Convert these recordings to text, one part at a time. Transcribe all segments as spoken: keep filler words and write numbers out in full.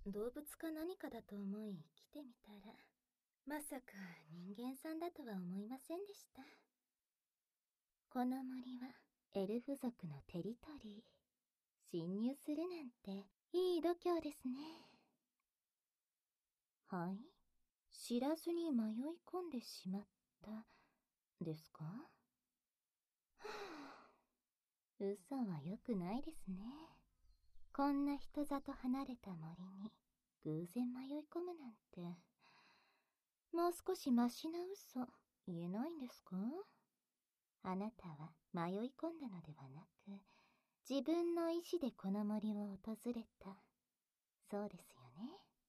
動物か何かだと思い来てみたら、まさか人間さんだとは思いませんでした。この森はエルフ族のテリトリー。侵入するなんていい度胸ですね。はい？知らずに迷い込んでしまったですか？はぁ、嘘は良くないですね。こんな人里離れた森に偶然迷い込むなんて、もう少しマシな嘘言えないんですか？あなたは迷い込んだのではなく、自分の意志でこの森を訪れた。そうですよね。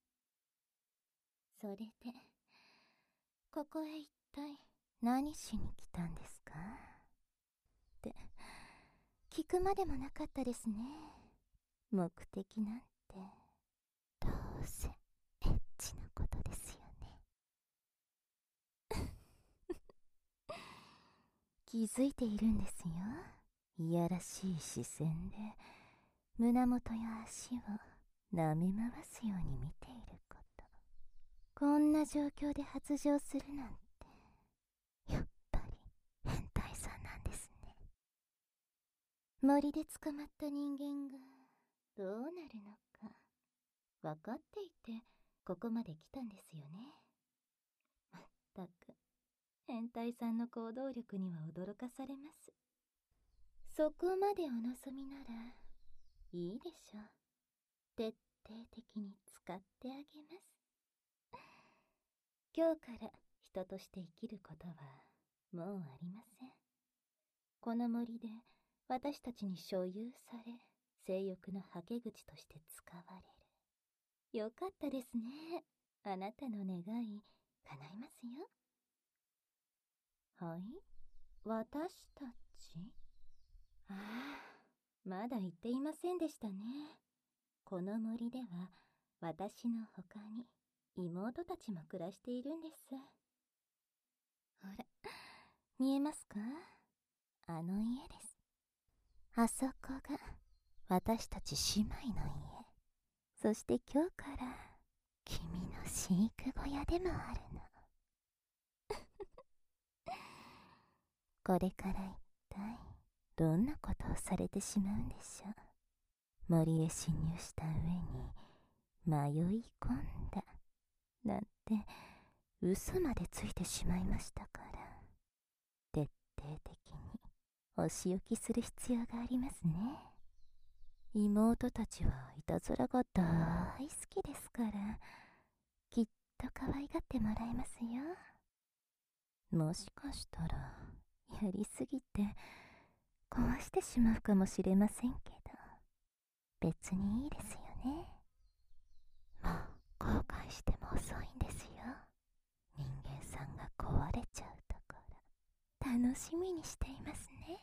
それで、ここへ一体何しに来たんですか？って、聞くまでもなかったですね。目的なんて、どうせ、エッチなことですよね。気づいているんですよ。いやらしい視線で、胸元や足を舐め回すように見ていること。こんな状況で発情するなんて、やっぱり変態さんなんですね。森で捕まった人間がどうなるのか分かっていてここまで来たんですよね。まったく変態さんの行動力には驚かされます。そこまでお望みならいいでしょう。徹底的に使ってあげます。今日から人として生きることはもうありません。この森で私たちに所有され、性欲のはけ口として使われる。よかったですね。あなたの願い叶いますよ。はい？私たち？ああ、まだ言っていませんでしたね。この森では私の他に妹たちも暮らしているんです。ほら、見えますか？あの家です。あそこが私たち姉妹の家。そして今日から君の飼育小屋でもあるの。これから一体どんなことをされてしまうんでしょう。森へ侵入した上に迷い込んだなんて嘘までついてしまいましたから、徹底的にお仕置きする必要がありますね。妹たちはいたずらが大好きですから、きっと可愛がってもらえますよ。もしかしたらやりすぎて壊してしまうかもしれませんけど、別にいいですよね。もう後悔しても遅いんですよ。人間さんが壊れちゃうところ楽しみにしていますね。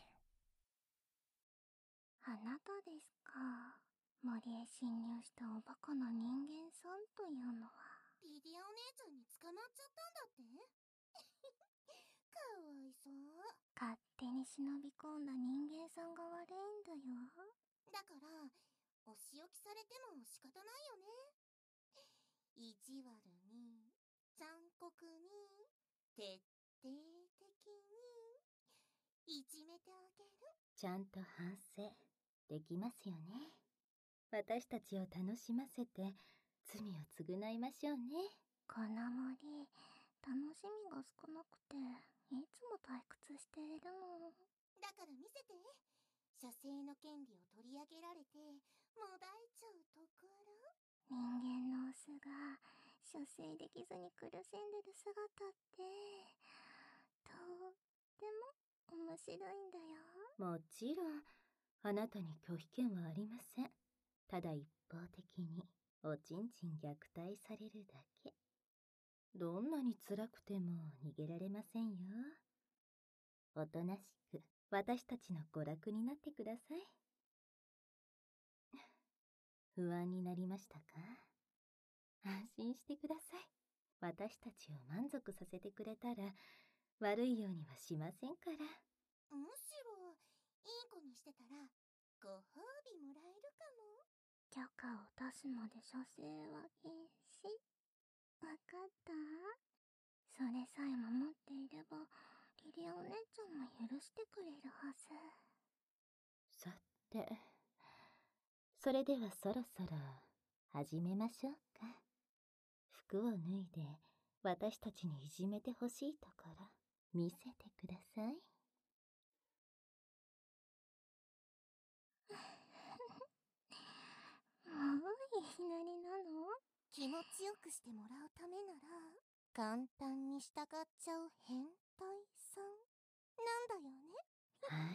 あなたですか。森へ侵入したおバカな人間さんというのは。 リディアお姉ちゃんに捕まっちゃったんだってかわいそう。 勝手に忍び込んだ人間さんが悪いんだよ。 だからお仕置きされても仕方ないよね。意地悪に残酷に徹底的にいじめてあげる。 ちゃんと反省できますよね。私たちを楽しませて罪を償いましょうね。 この森、楽しみが少なくていつも退屈しているの。 だから見せて。射精の権利を取り上げられてもだえちゃうところ。 人間のオスが射精できずに苦しんでる姿ってとっても面白いんだよ。 もちろんあなたに拒否権はありません。ただ一方的におちんちん虐待されるだけ。どんなに辛くても逃げられませんよ。おとなしく私たちの娯楽になってください。不安になりましたか？安心してください。私たちを満足させてくれたら悪いようにはしませんから。 むしろいい子にしてたらご褒美もらえるかも。 許可を出しまで射精は禁止。わかった？それさえ守っていれば、リリアお姉ちゃんも許してくれるはず。 さて、それではそろそろ始めましょうか。服を脱いで私たちにいじめてほしいところ見せてください。 もういきなりなの？ 気持ちよくしてもらうためなら簡単に従っちゃう変態さんなんだよね。 はい、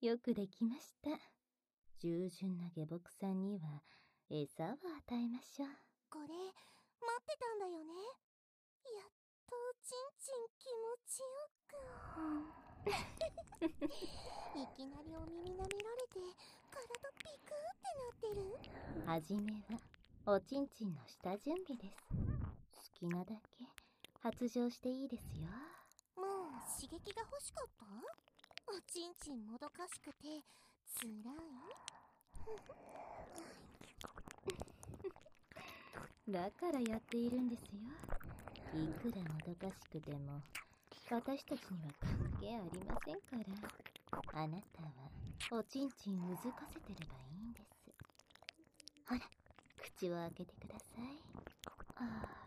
よくできました。従順な下僕さんには餌を与えましょう。 これ待ってたんだよね。やっとちんちん気持ちよくいきなりお耳舐められて体ピクってなってる。 はじめはおちんちんの下準備です。好きなだけ発情していいですよ。 もう刺激が欲しかった？おちんちんもどかしくてつらい？ だからやっているんですよ。いくらもどかしくても私たちには関係ありませんから。あなたはおちんちんうずかせてればいいんです。ほら、口を開けてください。ああ、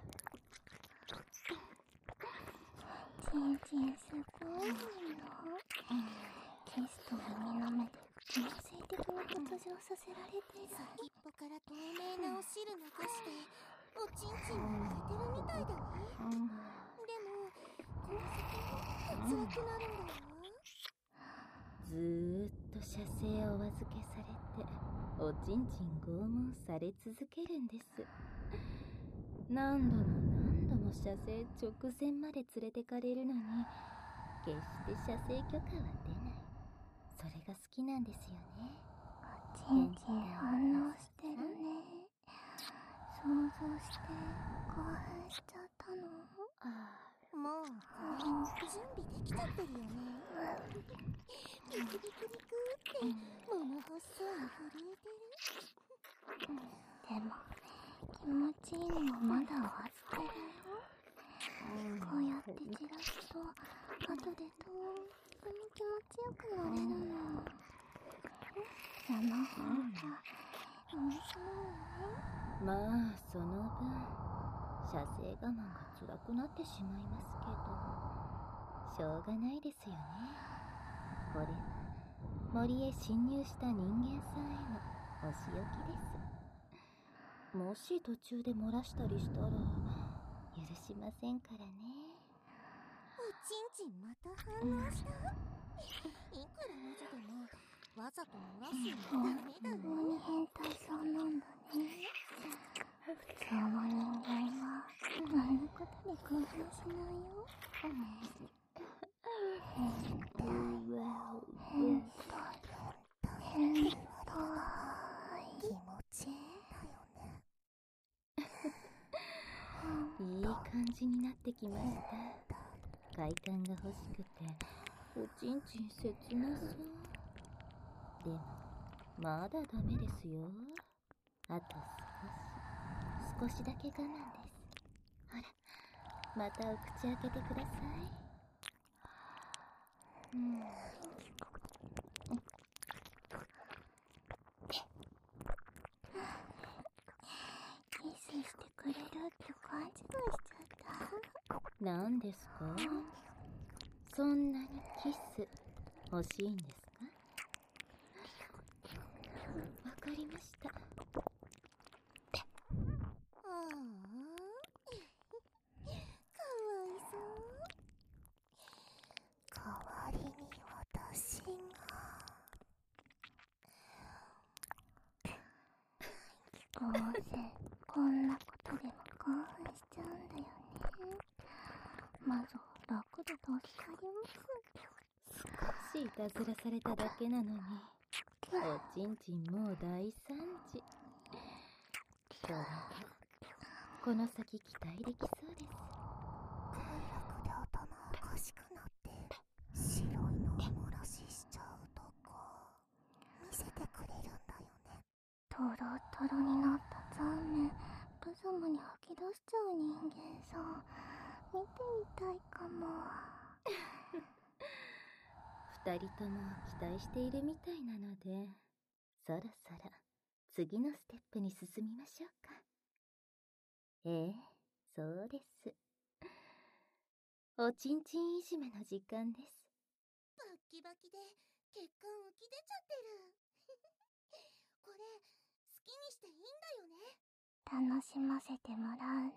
ちんちんすごいの。キスと耳の目で強制的に発情させられてる。 先っぽから透明なお汁流しておちんちんに入れてるみたいだね。でもこの先もっと辛くなるんだよ。 ずーっと射精をお預けされておちんちん拷問され続けるんです。何度も何度も射精直前まで連れてかれるのに決して射精許可は出ない。それが好きなんですよね。 おちんちん反応してるね。想像して興奮しちゃったの？ ああ、 もうこれ準備できちゃってるよね。ビクビクビクって物欲しそうに震えてる。 でも気持ちいいのはまだ終わってるよ。こうやって散らすと後でとっても気持ちよくなれるの。その方が面白いね。 まあその分射精我慢が辛くなってしまいますけどしょうがないですよね。これは森へ侵入した人間さんへのお仕置きです。もし途中で漏らしたりしたら許しませんからね。 おちんちんまた反応した。いくら魔女でもわざと漏らすのはダメだね。 本当に変態さんなんだね。普通の人間はあんなことで興奮しないよ。変態変態変態気持ちいいんだよね。 いい感じになってきました。快感が欲しくておちんちん切なそう。でもまだダメですよ。あと少し少しだけ我慢です。ほら、またお口開けてください。うん、 キスしてくれるって勘違いしちゃった。 何ですか？そんなにキス欲しいんですか？わかりました。 ああかわいそう。代わりに私がどうせこんなことでも興奮しちゃうんだよね。まず楽で助かります。 少しいたずらされただけなのにおちんちんもう大惨事。これはこの先期待できそうです。 快楽で頭おかしくなって白いのを漏らししちゃうとこ見せてくれるんだよね。 トロトロになったザーメンブザムに吐き出しちゃう人間さん見てみたいかも。 二人とも期待しているみたいなので、そろそろ次のステップに進みましょうか。ええ、そうです。おちんちんいじめの時間です。 バッキバキで血管浮き出ちゃってる。これ好きにしていいんだよね。 楽しませてもらうね。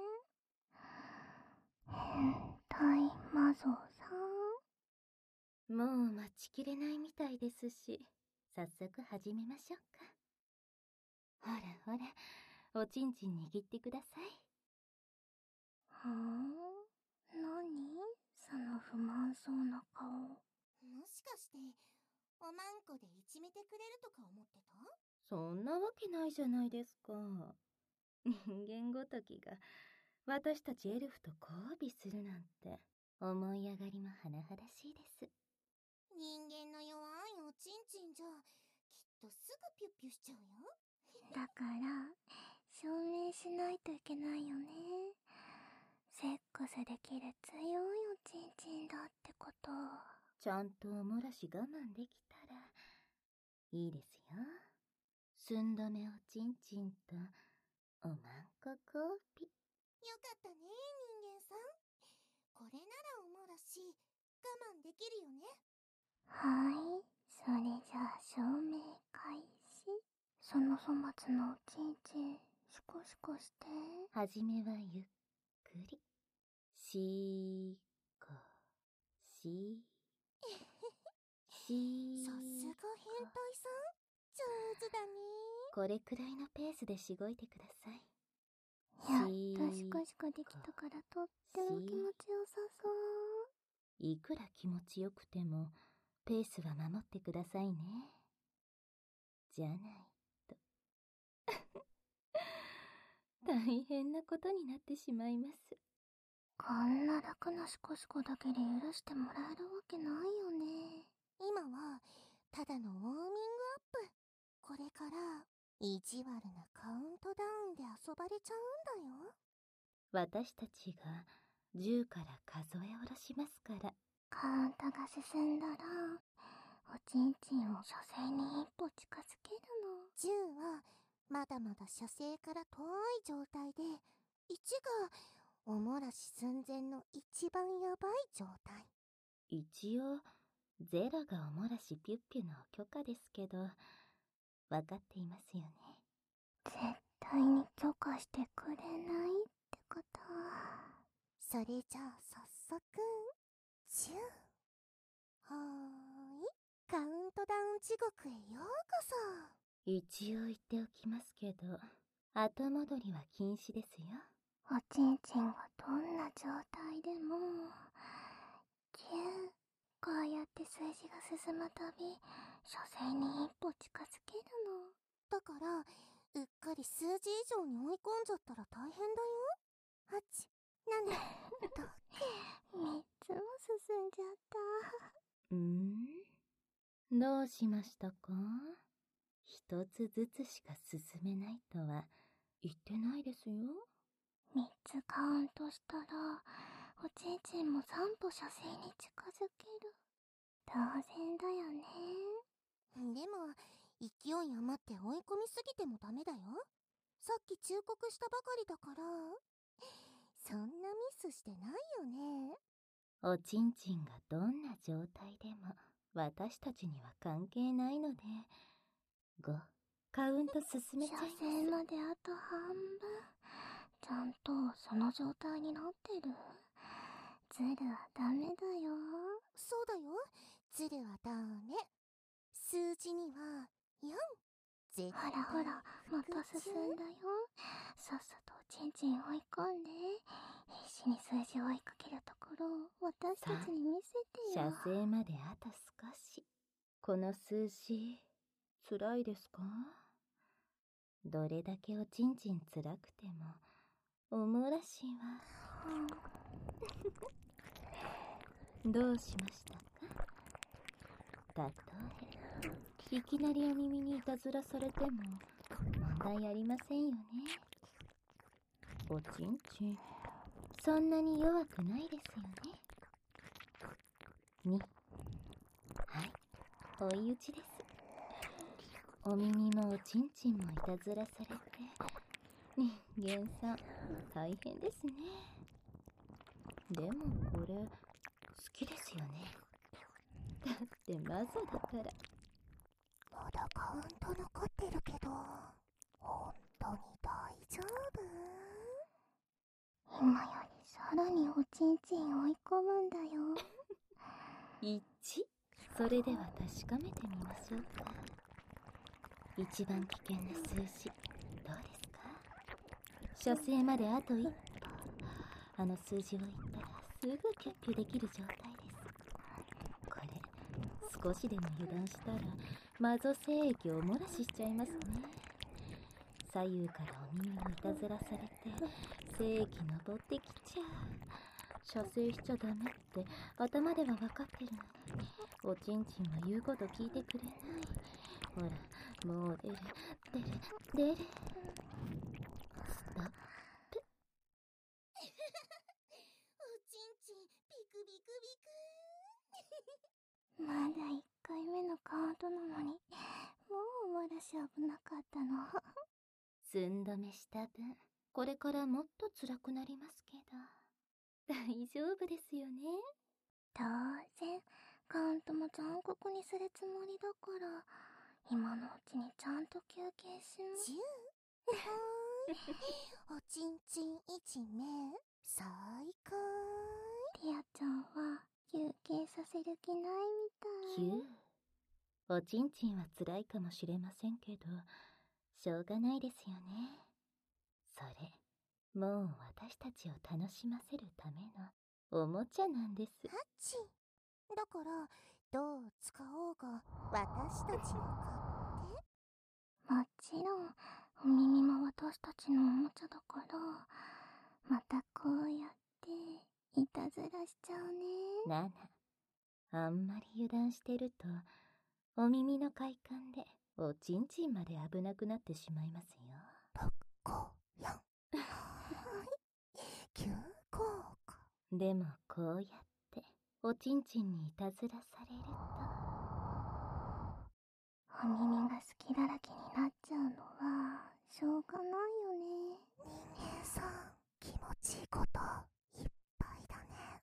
変態魔族さん。 もう待ちきれないみたいですし、早速始めましょうか。ほらほら、おちんちん握ってください。 ふーん、何その不満そうな顔。 もしかしておまんこでいじめてくれるとか思ってた？ そんなわけないじゃないですか。人間ごときが私たちエルフと交尾するなんて思い上がりも甚だしいです。 人間の弱いおちんちんじゃきっとすぐピュッピュしちゃうよ。 だから証明しないといけないよね。セックスできる強いおちんちんだってこと。 ちゃんとおもらし我慢できたらいいですよ。寸止めおちんちんとおまんこ交尾。 よかったね人間さん。これならおもらし我慢できるよね。 はい、それじゃあ証明開始。その粗末のおちんちんシコシコして。 はじめはゆっくり。しこししさすが変態さん、上手だね。 これくらいのペースでしごいてください。 やっとシコシコできたからとっても気持ちよさそう。 いくら気持ちよくてもペースは守ってくださいね。じゃないと大変なことになってしまいます。 こんな楽なシコシコだけで許してもらえるわけないよね。 今はただのウォーミングアップ。これから意地悪なカウントダウンで遊ばれちゃうんだよ。 私たちがじゅうから数え下ろしますから。 カウントが進んだらおちんちんを射精に一歩近づけるの。 じゅうはまだまだ射精から遠い状態で、いちがおもらし寸前の一番やばい状態。 一応ゼロがおもらしピュッピュの許可ですけど、わかっていますよね。 絶対に許可してくれないってこと。 それじゃあ早速じゅう。はーい、カウントダウン地獄へようこそ。 一応言っておきますけど、後戻りは禁止ですよ。 おちんちんがどんな状態でもキュー、こうやって数字が進むたび射精に一歩近づけるの。 だからうっかり数字以上に追い込んじゃったら大変だよ。はち、なな、ろく。 みっつも進んじゃった。 うーん、どうしましたか？一つずつしか進めないとは言ってないですよ。 みっつカウントしたらおちんちんもさんぽ射精に近づける。当然だよね。 でも勢い余って追い込みすぎてもダメだよ。さっき忠告したばかりだから。そんなミスしてないよね。 おちんちんがどんな状態でも私たちには関係ないので、ご、カウント進めちゃいます。 射精まであと半分。ちゃんとその状態になってる？ズルはダメだよ。 そうだよ、ズルはダメ。数字にはよん。絶対ほらほら、また進んだよ。さっさとおちんちん追い込んで、必死に数字を追いかけるところを私たちに見せてよ。 射精まであと少し。この数字つらいですか？どれだけおちんちんつらくてもおもらしはどうしましたか？たとえいきなりお耳にいたずらされても問題ありませんよね。おちんちん、そんなに弱くないですよね。に、はい、追い打ちです。お耳もおちんちんもいたずらされて、人間さん大変ですね。でもこれ好きですよね。だってマゾだから。 まだカウント残ってるけど、本当に大丈夫？ 今よりさらにおちんちん追い込むんだよ。 いち、それでは確かめてみましょうか。一番危険な数字、どうですか？射精まであと一歩。あの数字を言ったらすぐキュッキュできる状態です。これ少しでも油断したらマゾ精液を漏らししちゃいますね。左右からお耳をいたずらされて精液登ってきちゃう。射精しちゃダメって頭では分かってるのに、おちんちんは言うこと聞いてくれない。ほら、もう出る出る出る。ストップ。 おちんちんビクビクビク。 まだいっかいめのカウントなのに、もう漏らし危なかったの。 寸止めした分、これからもっと辛くなりますけど、大丈夫ですよね。 当然、カウントも残酷にするつもりだから、今のうちにちゃんと休憩します。 じゅうはーい。おちんちんいちめ、再開。 ティアちゃんは休憩させる気ないみたい。 キュー。おちんちんは辛いかもしれませんけど、しょうがないですよね。それ、もう私たちを楽しませるためのおもちゃなんです。 ハッチ。だから、どう使おうが私たちの勝手。 もちろん、お耳も私たちのおもちゃだから、またこうやっていたずらしちゃうね。 なな、あんまり油断してると、お耳の快感でおちんちんまで危なくなってしまいますよ。 ろく、ご、よん。はーい。きゅう、ごか。 でもこうやっておちんちんにいたずらされると、 お耳が隙だらけになっちゃうのはしょうがないよね。 人間さん、気持ちいいこといっぱいだね。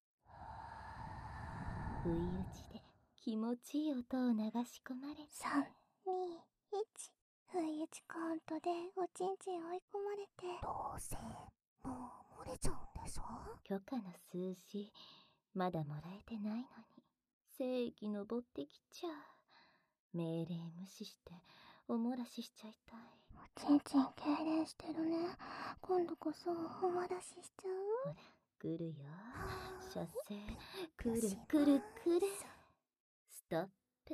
不意打ちで気持ちいい音を流し込まれて、 さん、に、いち。不意打ちカウントでおちんちん追い込まれて。 どうせ、もう漏れちゃうんでしょ？ 許可の数字まだもらえてないのに精液登ってきちゃう。命令無視してお漏らししちゃいたい。 おちんちん痙攣してるね。今度こそお漏らししちゃう？ ほら来るよ。射精来る来る来る。ストップ。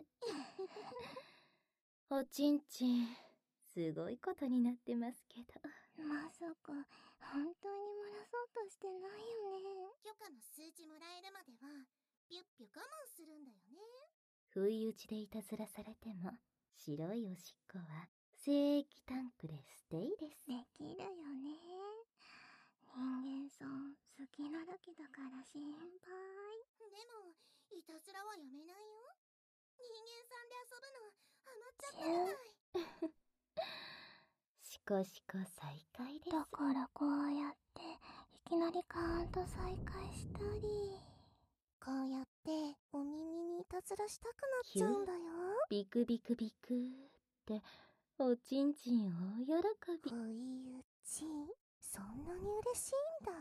おちんちんすごいことになってますけど。 まさか本当に漏らそうとしてないよね。 許可の数字もらえるまでは、ピュッピュ我慢するんだよね。 不意打ちでいたずらされても、白いおしっこは精液タンクでステイです。 できるよね。人間さん好きなだけだから心配。 でも、いたずらはやめないよ。人間さんで遊ぶの、ハマっちゃったみたい。 しこしこ再開です。 だからこうやっていきなりカウント再開したり、 こうやってお耳にいたずらしたくなっちゃうんだよ。 ビクビクビクっておちんちん大喜び。 不意打ち、そんなに嬉しいんだ。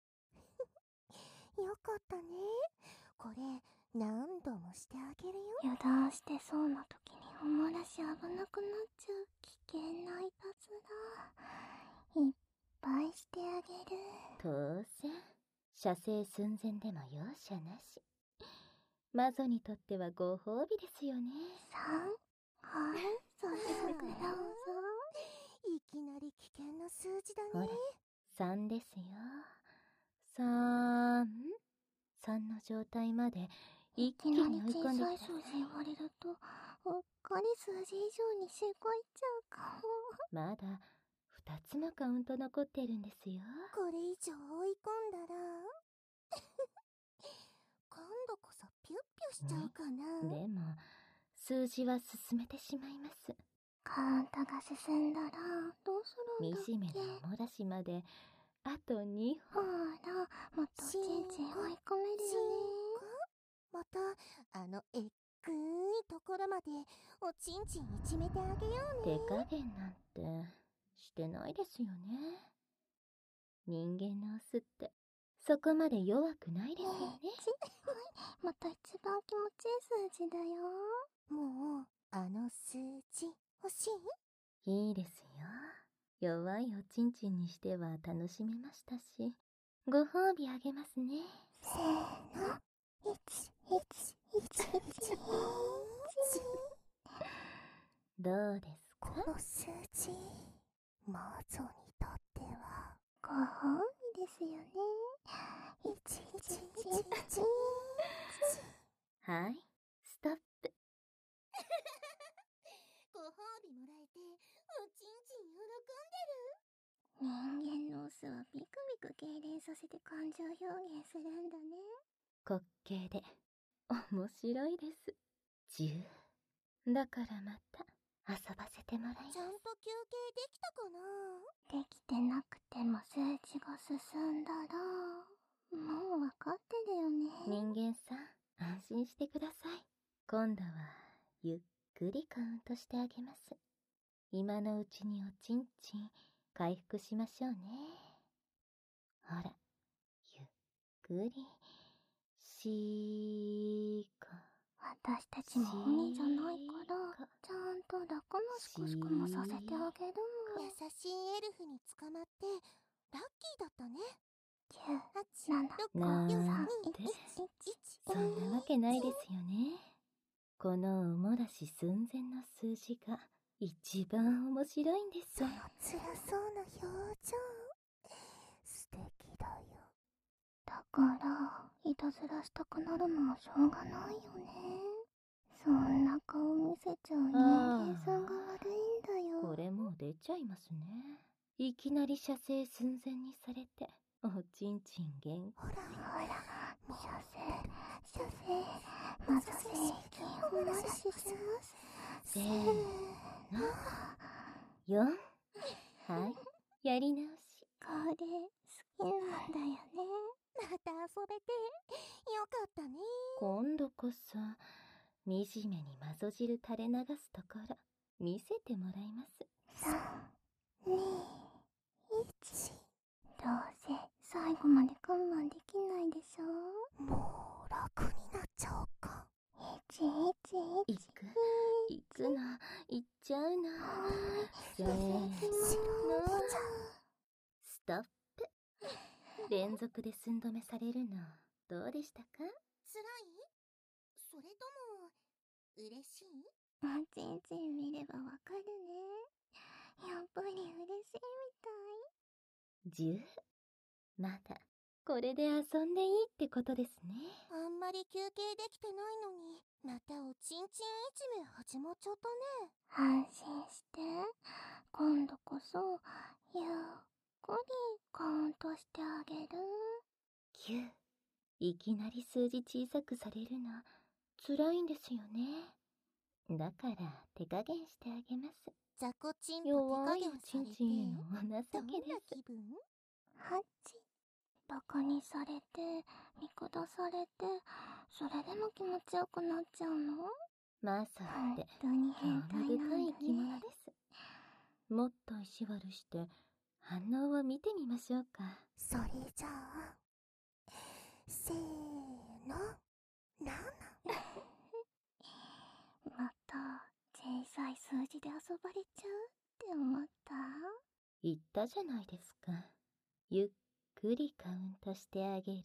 よかったね。これ何度もしてあげるよ。 油断してそうな時にお漏らし危なくなっちゃう危険ないたずらいっぱいしてあげる。 当然射精寸前でも容赦なし。マゾにとってはご褒美ですよね。 さん、はい、早速どうぞ。 いきなり危険な数字だね。 ほらさんですよ。さん、さんの状態まで一気に追い込んできた。 いきなり小さい数字言われるとおっかり数字以上に周回いっちゃうかも。 まだふたつのカウント残ってるんですよ。 これ以上追い込んだら今度こそピュッピュしちゃうかな。 でも数字は進めてしまいます。 カウントが進んだらどうするんだっけ。 惨めなおもらしまであとにほん。 ほら、もっとおちんちん追い込めるよね。 またあのえっぐーいところまでおちんちんにちめてあげようね。 手加減なんてしてないですよね。人間のオスってそこまで弱くないですよね。 また一番気持ちいい数字だよ。 もうあの数字欲しい？ いいですよ。弱いおちんちんにしては楽しめましたし、ご褒美あげますね。 せーの、いち、いち、いち、いち。 どうですか？ この数字マゾにとってはご褒美ですよね。いち、いち、いち、いち。 はい、ストップ。 ご褒美もらえておちんちん喜人間のオスはビクビク痙攣させて感情表現するんだね。 滑稽で面白いです。じゅう。だからまた遊ばせてもらいます。 ちゃんと休憩できたかな？ できてなくても数値が進んだら、もうわかってるよね。 人間さん、安心してください。今度はゆっくりカウントしてあげます。今のうちにおちんちん回復しましょうね。ほら、ゆっくりしーこ。 私たちも鬼じゃないからちゃんと楽なシコシコもさせてあげるもん。 優しいエルフに捕まってラッキーだったね。 きゅう、なな、 なんろく、 てさん、いち、いち。 そんなわけないですよね。このおもらし寸前の数字が一番面白いんです。 その辛そうな表情素敵だよ。 だからいたずらしたくなるのもしょうがないよね。そんな顔見せちゃう人間さんが悪いんだよ。 これもう出ちゃいますね。いきなり射精寸前にされておちんちん限ほらほら、射精、射精、まず精液お漏らしします。 せーのよん。はいやり直し。 これ好きなんだよね。 また遊べてよかったね。 今度こそ惨めにマゾ汁垂れ流すところ見せてもらいます。 さん、に、いち。どうせ最後まで我慢できないでしょ。 もう楽になっちゃおうか。 いち、いち、いち。 いくいくのいっちゃうの。せーのストップ。連続で寸止めされるのどうでしたか？ 辛い？それとも嬉しい？ おちんちん見ればわかるね。やっぱり嬉しいみたい。 じゅう。まだこれで遊んでいいってことですね。 あんまり休憩できてないのにまたおちんちんいじめ始まっちゃったね。 安心して。今度こそゆっくりカウントしてあげる。 きゅう。いきなり数字小さくされるの辛いんですよね。だから手加減してあげます。 雑魚チンポ手弱いお加減さちんれてちんへのお情どんなけです。 気分？ はち。バカにされて見下されて、それでも気持ちよくなっちゃうの？ マーサー本って当に変興態なんだ味深い生き物ね。 です。もっと意地悪して反応を見てみましょうか。 それじゃあせーのなな。 また小さい数字で遊ばれちゃうって思った？ 言ったじゃないですか。ゆっくりカウントしてあげるって。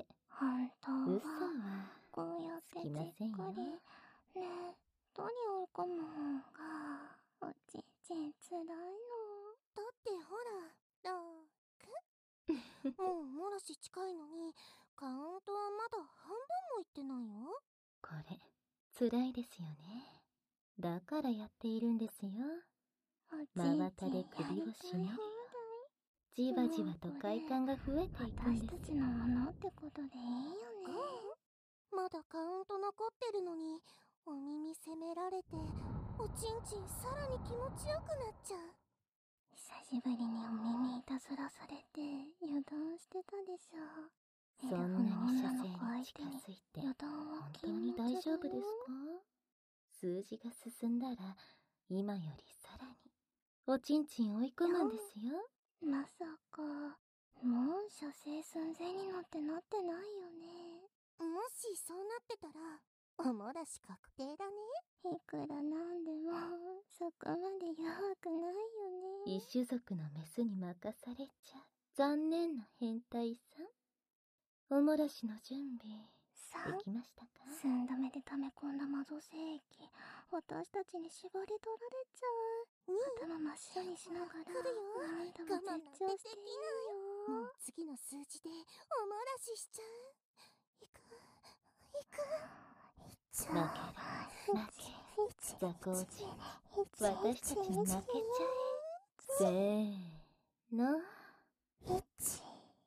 本当嘘ははこうやってつじっきませんよ。 くりねっとり追い込む方がおちんちんつらいの。 だってほらろく。もうもろし近いのにカウントはまだ半分もいってないよ。 これ辛いですよね。 だからやっているんですよ。真綿で首を絞めるよ。じわじわと快感が増えていくんです。 私たちのものってことでいいよね。 まだカウント残ってるのに、お耳責められて、おちんちんさらに気持ちよくなっちゃう。 久しぶりにお耳いたずらされて油断してたでしょ。 そんなに射精に近づいて油断は本当に大丈夫ですか？数字が進んだら今よりさらにおちんちん追い込むんですよ。 まさかもう射精寸前になってなってないよね。 もしそうなってたらおもらし確定だね。 いくらなんでもそこまで弱くないよね。 異種族のメスに任されちゃ残念な変態さん。おもらしの準備できましたか？ 寸止めで溜め込んだ魔造精液、私たちに縛り取られちゃう。頭真っ白にしながら来るよ。 あんたも絶頂していいよ。 もう次の数字でおもらししちゃう。いくいくいっちゃう。 負ける負け雑魚人、私たちに負けちゃえ。せーの。 いち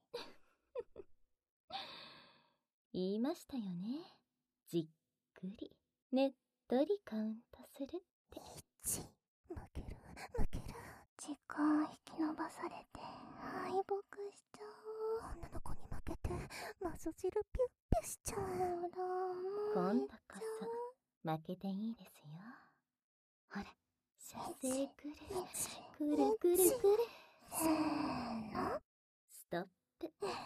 言いましたよね。じっくりねっとりカウントするって。 いち負ける負ける。 時間引き延ばされて敗北しちゃう。 女の子に負けてマゾ汁ピュッピュしちゃう。 今度こそ負けていいですよ。ほら、射精くるくるくるくる。 せーの。 ストップ。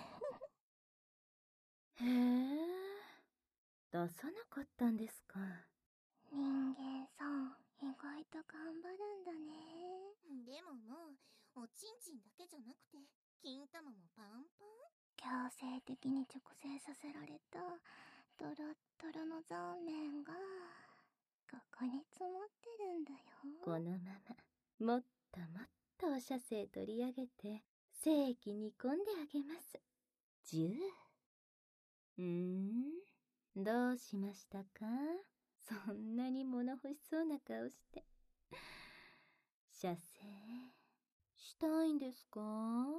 へえ、出さなかったんですか。 人間さん意外と頑張るんだね。 でももうおちんちんだけじゃなくて金玉もパンパン。 強制的に直線させられたドロッドロの残念がここに詰まってるんだよ。 このままもっともっとお射精取り上げて精液煮込んであげます。じゅう。うーん、どうしましたか？そんなに物欲しそうな顔して。射精したいんですか？ は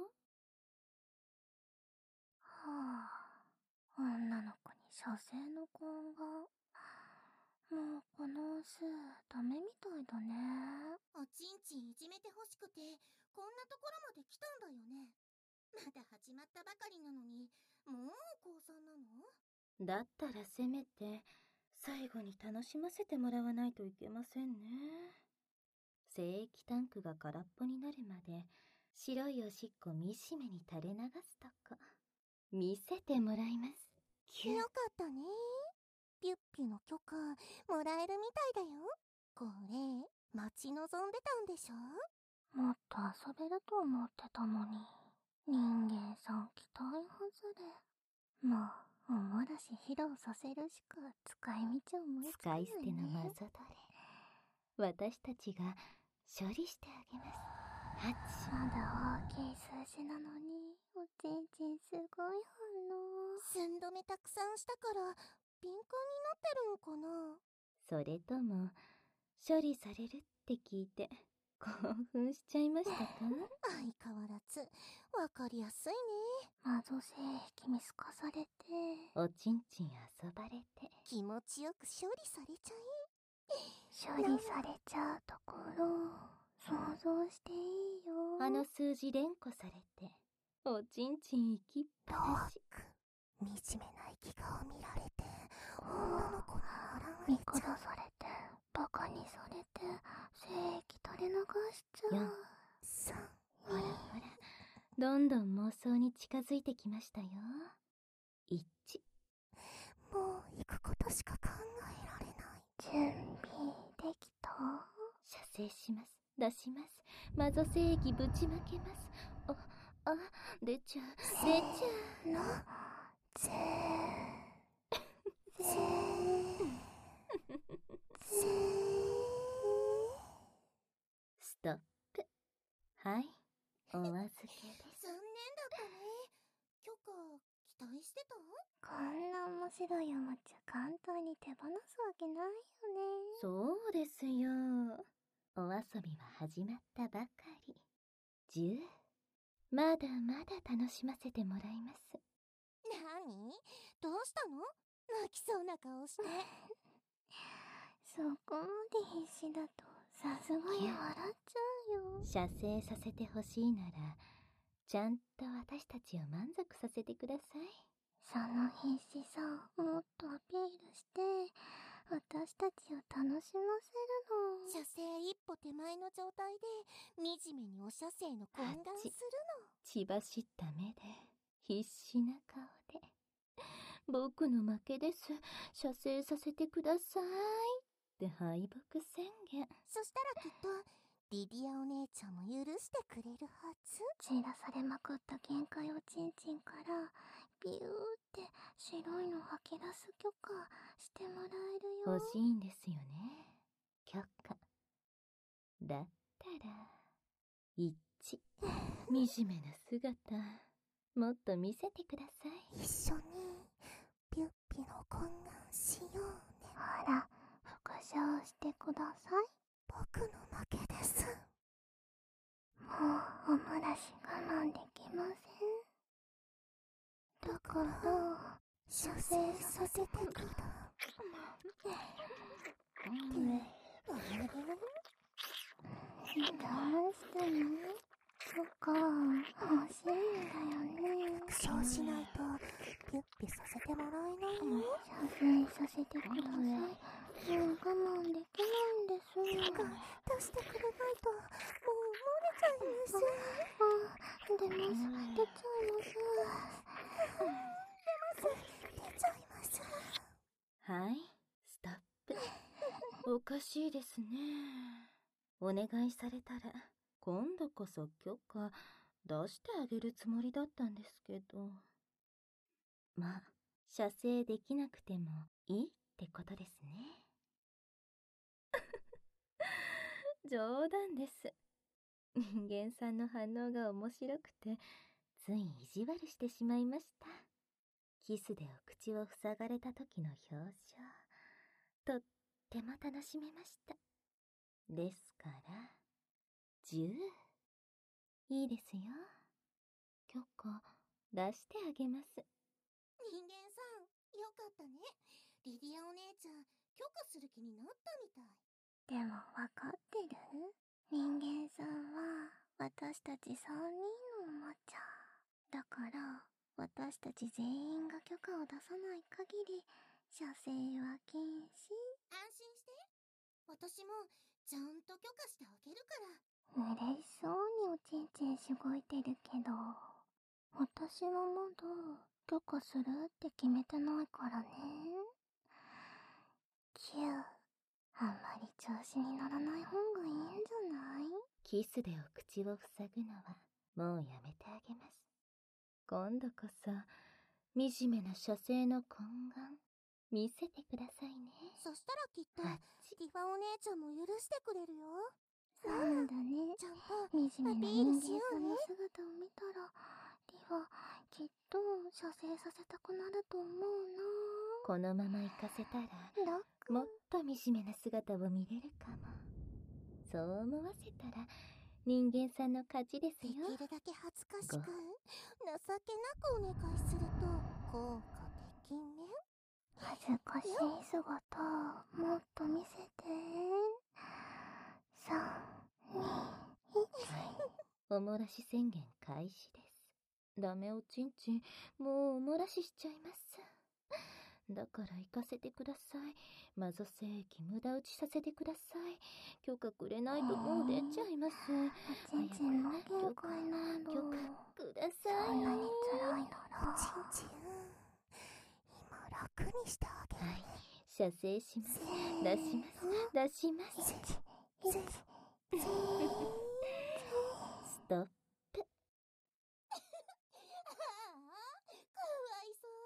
あ、女の子に射精の根が。もうこのオスダメみたいだね。 おちんちんいじめてほしくてこんなところまで来たんだよね。まだ始まったばかりなのにもう降参なの？ だったらせめて最後に楽しませてもらわないといけませんね。精液タンクが空っぽになるまで白いおしっこみしめに垂れ流すとこ見せてもらいます。キュッ。 よかったね。ピュッピュの許可もらえるみたいだよ。これ待ち望んでたんでしょ？ もっと遊べると思ってたのに。人間さん期待外れ。もうおもらし披露させるしか使い道思いつかないね。 使い捨てのマゾドレ、私たちが処理してあげます。はち。 まだ大きい数字なのにおちんちんすごい反応。 寸止めたくさんしたから敏感になってるのかな？ それとも処理されるって聞いて興奮しちゃいましたか？ 相変わらずわかりやすいね。 マゾ精液見透かされておちんちん遊ばれて気持ちよく処理されちゃ処理されちゃうところ想像していいよ。 あの数字連呼されておちんちん行きっぱなし。 惨めな生き顔見られて女の子に笑われ見下ちゃう。 されてバカにされて精液垂れ流しちゃう。 さんほらほら、どんどん妄想に近づいてきましたよ。いち。 もう行くことしか考えられない。 準備できた？ 射精します。出します。マゾ精液ぶちまけます。あ、あ、出ちゃう、出ちゃう。 のぜーぜストップ。はい、お預けです。 残念だったね。許可来待してた？ こんな面白いおもちゃ簡単に手放すわけないよね。 そうですよ。お遊びは始まったばかり。じゅう、まだまだ楽しませてもらいます。 なに？どうしたの？泣きそうな顔して。 そこまで必死だとさすがに笑っちゃうよ。 射精させてほしいなら、ちゃんと私たちを満足させてください。 その必死さをもっとアピールして私たちを楽しませるの。 射精一歩手前の状態で惨めにお射精の懇願するの。 血走った目で必死な顔で、僕の負けです、射精させてくださいって敗北宣言。 そしたらきっとリディアお姉ちゃんも許してくれるはず。 散らされまくった限界おちんちんからビューって白いの吐き出す許可してもらえるよ。 欲しいんですよね、許可。だったら一致惨めな姿もっと見せてください。 一緒にピュッピの懇願しようね。 ほら復唱してください。 僕の負けです。 もうおむらし我慢できません。だから射精させてくだ。 どうしたの？そっか、欲しいんだよね。 そうしないとピュッピさせてもらえないよ。 射精させてください。もう我慢できないんです。 出してくれないともう漏れちゃいます。 あ、出ます。出ちゃいます。 出ます。出ちゃいます。 はい、ストップ。おかしいですね。お願いされたら今度こそ許可出してあげるつもりだったんですけど。まあ、射精できなくてもいいってことですね。冗談です。人間さんの反応が面白くて、つい意地悪してしまいました。キスでお口を塞がれた時の表情、とっても楽しめました。ですから、じゅう、いいですよ。許可出してあげます。 人間さん、よかったね。リディアお姉ちゃん、許可する気になったみたい。 でもわかってる？人間さんは私たちさんにんのおもちゃだから、私たち全員が許可を出さない限り射精は禁止。 安心して。私もちゃんと許可してあげるから。 嬉しそうにおちんちんしごいてるけど、私はまだ許可するって決めてないからね。キュー、あんまり調子に乗らない方がいいんじゃない？ キスでお口を塞ぐのはもうやめてあげます。今度こそ惨めな射精の懇願見せてくださいね。 そしたらきっとあっちティファお姉ちゃんも許してくれるよ。 なんだね。 ちゃんと惨めなアピール人間しようねさんの姿を見たら、リはきっと射精させたくなると思うな。 このまま行かせたらラック、 もっと惨めな姿を見れるかも。そう思わせたら人間さんの勝ちですでよ。 きるだけ恥ずかしくご情けなくお願いすると効果的ね。 恥ずかしい姿もっと見せて。さん、に、いち。 おもらし宣言開始です。ダメおちんちん、もうおもらししちゃいます。だから行かせてください。マゾ精液無駄打ちさせてください。許可くれないともう出ちゃいます。 おちんちんの限界なんだ。 許可ください。 そんなに辛いなら。 ちんちん、今楽にしてあげるね。 はい、射精します。出します。出します。ストップ。 ああ、かわいそう。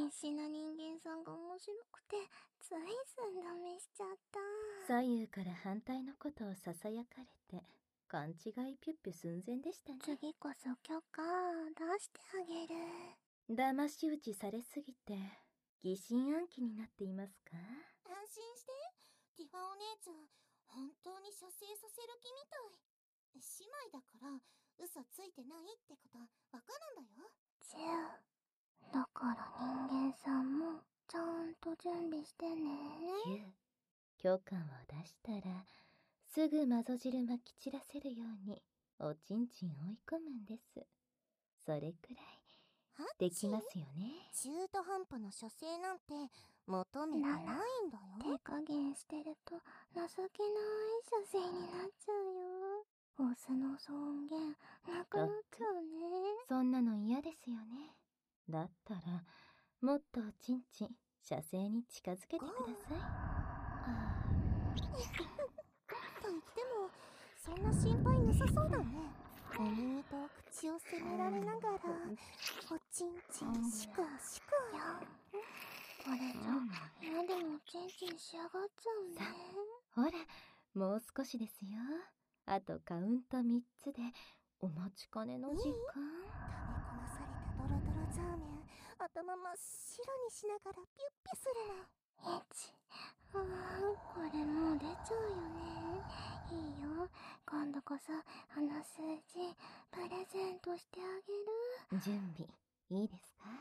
必死な人間さんが面白くてつい寸止めしちゃった。 左右から反対のことをささやかれて勘違いピュッピュ寸前でしたね。 次こそ許可出してあげる。 騙し討ちされすぎて疑心暗鬼になっていますか？ 安心して、ティファお姉ちゃん、本当に射精させる気みたい。姉妹だから嘘ついてないってことわかるんだよ。 チュー。だから人間さんもちゃんと準備してね。 キュー、許可を出したらすぐマゾ汁まき散らせるようにおちんちん追い込むんです。それくらいできますよね。 中途半端な射精なんて求めてないんだよ。 手加減してると情けない射精になっちゃうよ。オスの尊厳なくなっちゃうね。 そんなの嫌ですよね。だったらもっとおちんちん射精に近づけてください。はと言ってもそんな心配なさそうだね。お耳と口を責められながらおちんちんしくしく。 これじゃ嫌でもチンチンしやがっちゃうね。 ほら、もう少しですよ。あとカウントみっつでお待ちかねの時間。 溜めこなされたドロドロザーメン、頭真っ白にしながらピュッピュするの。 いち、あー、これもう出ちゃうよね。いいよ、今度こそあの数字プレゼントしてあげる。 準備いいですか？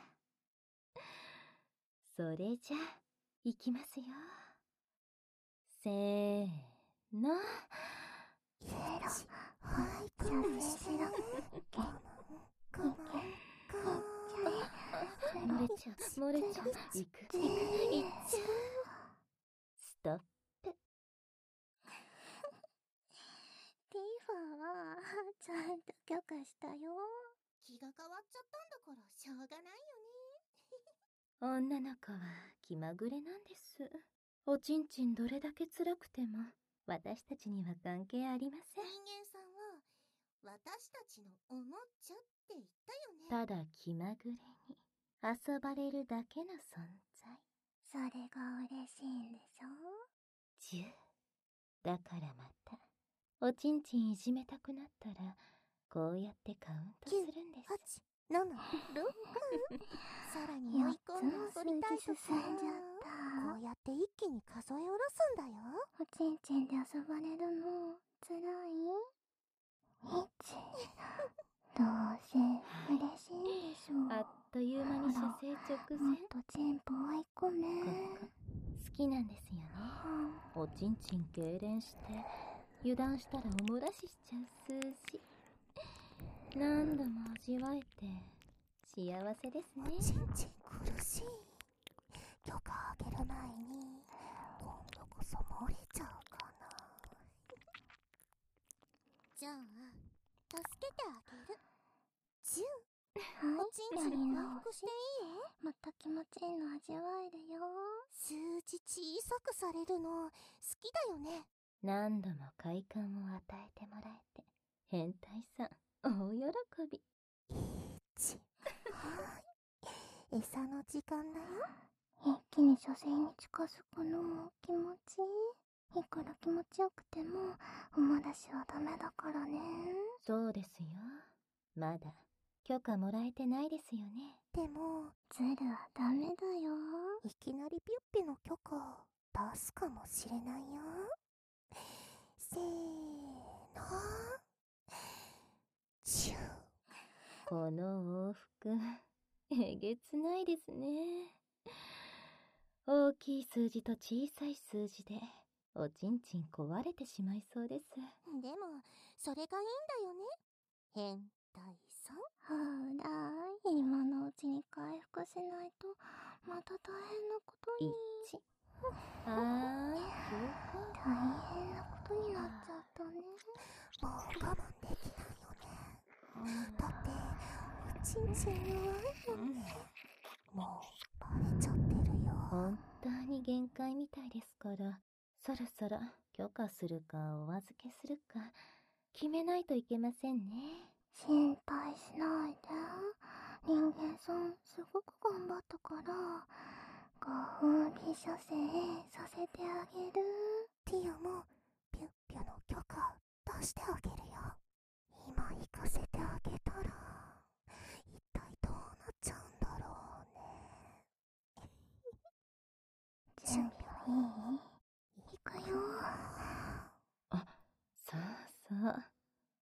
それじゃいきますよ。せーの。 ゼロ、はい、射精しろ。 カモンカモンカモン。 漏れちゃう漏れちゃう。いくいくいっちゃう。ストップ。 ティファはちゃんと許可したよ。 気が変わっちゃったんだからしょうがないよね。 女の子は気まぐれなんです。おちんちんどれだけ辛くても私たちには関係ありません。 人間さんは私たちのおもちゃって言ったよね。 ただ気まぐれに遊ばれるだけの存在。 それが嬉しいんでしょ？ じゅう。だからまたおちんちんいじめたくなったらこうやってカウントするんです。 はち、なな、ろく。さらに追い込んで遊びたいときは進んじゃった。 こうやって一気に数え下ろすんだよ。 おちんちんで遊ばれるのつらい？いち。どうせ嬉しいんでしょう。 あっという間に射精直前。 もっとチンポ追い込め。 ここ好きなんですよね。おちんちん痙攣して油断したらお漏らししちゃう数字。何度も味わえて幸せですね。 おちんちん苦しい。許可あげる前に今度こそ漏れちゃうかな。じゃあ助けてあげる。じゅう。 はい、 おちんちん回復していいよ。 また気持ちいいの味わえるよ。 数字小さくされるの好きだよね。 何度も快感を与えてもらえて変態さん大喜び。 ちはーい、餌の時間だよ。 一気に射精に近づくのも気持ちいい。いくら気持ちよくてもおもらしはダメだからね。 そうですよ。まだ許可もらえてないですよね。 でもズルはダメだよ。 いきなりピュッピの許可を出すかもしれないよ。せーの、チュー。 この往復えげつないですね。大きい数字と小さい数字でおちんちん壊れてしまいそうです。 でもそれがいいんだよね、変態さん。 ほら、今のうちに回復しないとまた大変なことに。 いち。はーい、 大変なことになっちゃったね。 もう我慢できないよね。だっておちんちん弱いよね。もうバレちゃってるよ。 本当に限界みたいですから、そろそろ許可するかお預けするか決めないといけませんね。 心配しないで。人間さんすごく頑張ったからご褒美射精させてあげる。 ティアもピュッピュの許可出してあげるよ。今行かせてあげたら一体どうなっちゃうんだろ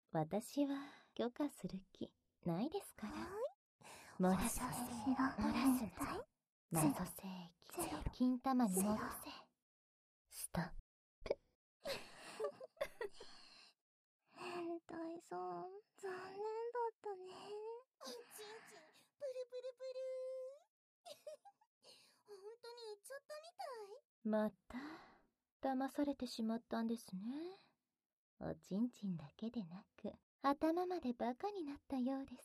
私は許可する気ないですから。 は漏らす、 白漏らす変謎精液、金玉に戻せ。ストップ。 変態さん、残念だったね。 い。ちんちん、プルプルプル本当に言っちゃったみたい。 また、騙されてしまったんですね。おちんちんだけでなく、頭までバカになったようです。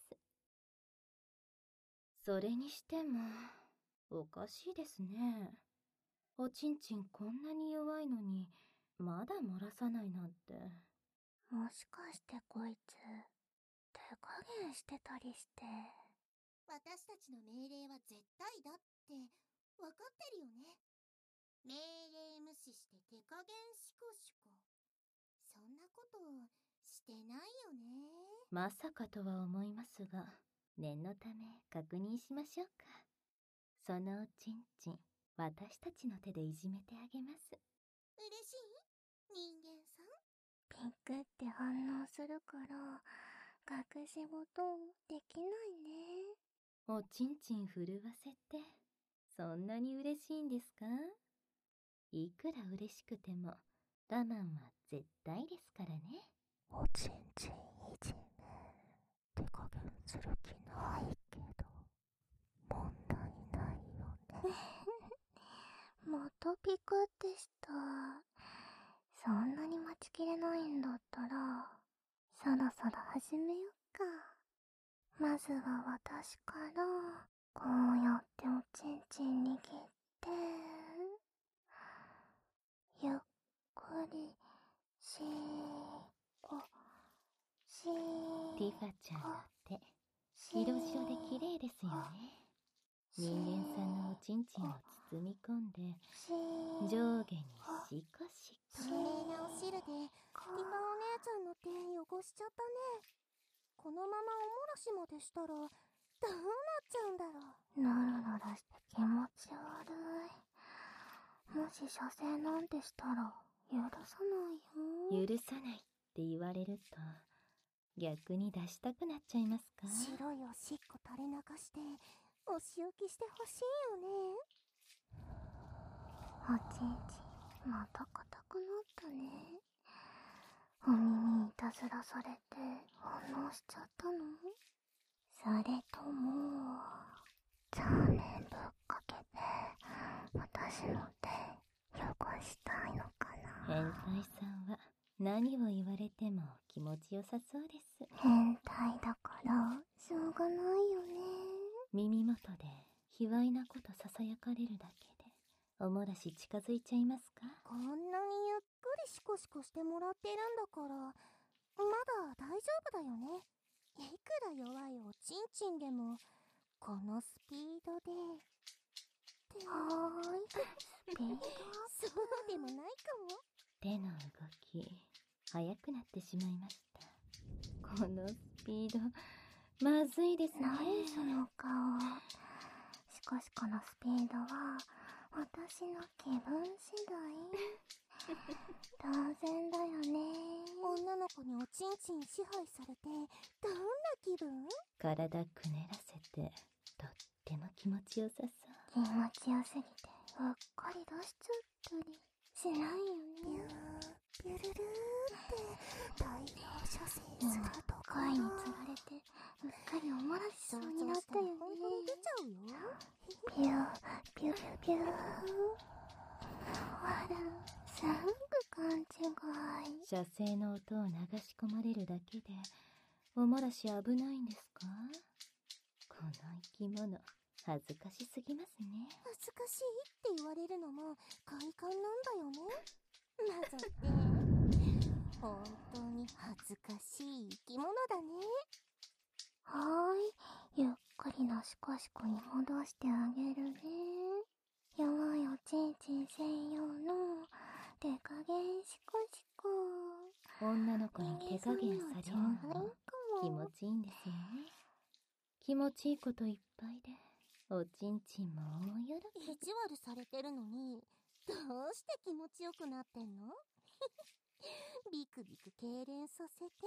それにしても、おかしいですね。おちんちんこんなに弱いのに、まだ漏らさないなんて。 もしかしてこいつ、手加減してたりして。 私たちの命令は絶対だって分かってるよね。命令無視して手加減シコシコ。そんなことしてないよね。 まさかとは思いますが、念のため確認しましょうか。そのおちんちん、私たちの手でいじめてあげます。 嬉しい人間さん。 ピクって反応するから、隠し事できないね。 おちんちん震わせて、そんなに嬉しいんですか？いくら嬉しくても、我慢は絶対ですからね。 おちんちんいじめ、手加減する気ないけど、問題ないよね。またピクってした。そんなに待ちきれないんだったら、そろそろ始めよっか。まずは私から、こうやっておちんちん握って、ゆっくり、しーこ、しーティファちゃんの手、色白で綺麗ですよね。人間さんのおちんちんを包み込んで、上下にシコシコ。 透明なお汁でティファお姉ちゃんの手汚しちゃったね。このままおもらしまでしたらどうなっちゃうんだろう。 ノロノロして気持ち悪い。もし射精なんてしたら許さないよ。 許さないって言われると、逆に出したくなっちゃいますか？ 白いおしっこ垂れ流してお仕置きしてほしいよね。 おちんちんまた硬くなったね。お耳いたずらされて反応しちゃったの？それともザーメンぶっかけて私の手汚したいのかな。 変態さんは何を言われても気持ちよさそうです。 変態だからしょうがないよね。 耳元で卑猥なことささやかれるだけでおもらし近づいちゃいますか？ こんなにゆっくりシコシコしてもらってるんだからまだ大丈夫だよね。いくら弱いおちんちんでもこのスピードでってはーい、スピードそうでもないかも。 手の動き速くなってしまいました。このスピードまずいですね。 何その顔。シコシコのスピードは私の気分次第。当然だよね。 女の子におちんちん支配されてどんな気分？ 体くねらせてとっても気持ちよさそう。 気持ちよすぎてうっかり出しちゃったりしないよね。 ビュービュルルーって大量射精するとこ声につられてうっかりおもらしそうになったよね。 本当に出ちゃうよ。 ビュービュービュー。ほら、すぐ勘違い。 射精の音を流し込まれるだけでおもらし危ないんですか？この生き物恥ずかしすぎますね。 恥ずかしいって言われるのも快感なんだよね。謎って本当に恥ずかしい生き物だね。 はーい、ゆっくりのシコシコに戻してあげるね。弱いおちんちん専用の手加減シコシコ。 女の子に手加減されるのも気持ちいいんですよね。気持ちいいこといっぱいでおちんちんも大喜び。 意地悪されてるのにどうして気持ちよくなってんの？ビクビク痙攣させて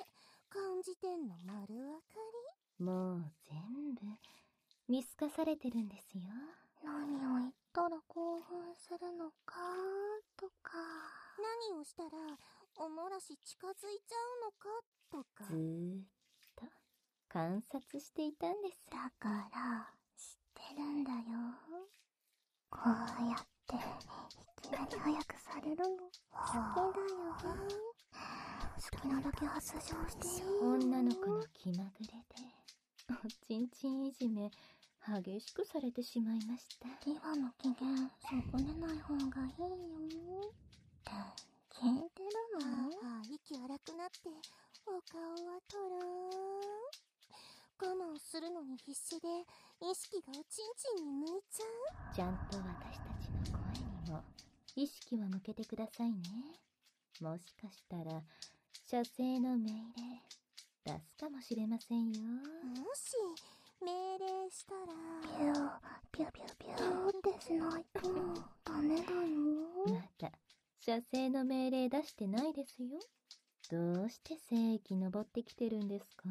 感じてんの丸分かもう全部見透かされてるんですよ。 何を言ったら興奮するのかとか。 り？何をしたらおもらし近づいちゃうのかとか。 ずーっと観察していたんです。 だから知ってるんだよ。こうやっていきなり早くされるの好きだよね。好きなだけ発情していいよ。 女の子の気まぐれでおちんちんいじめ激しくされてしまいました。 ディバの機嫌損ねない方がいいよって聞いてるの？ はあ、息荒くなってお顔はとろーん。我慢するのに必死で意識がおちんちんに向いちゃう。 ちゃんと私たちの声にも意識を向けてくださいね。もしかしたら射精の命令出すかもしれませんよ。 もし命令したらピューピューピューピューってしないとダメだよ。 まだ射精の命令出してないですよ。どうして精液登ってきてるんですか？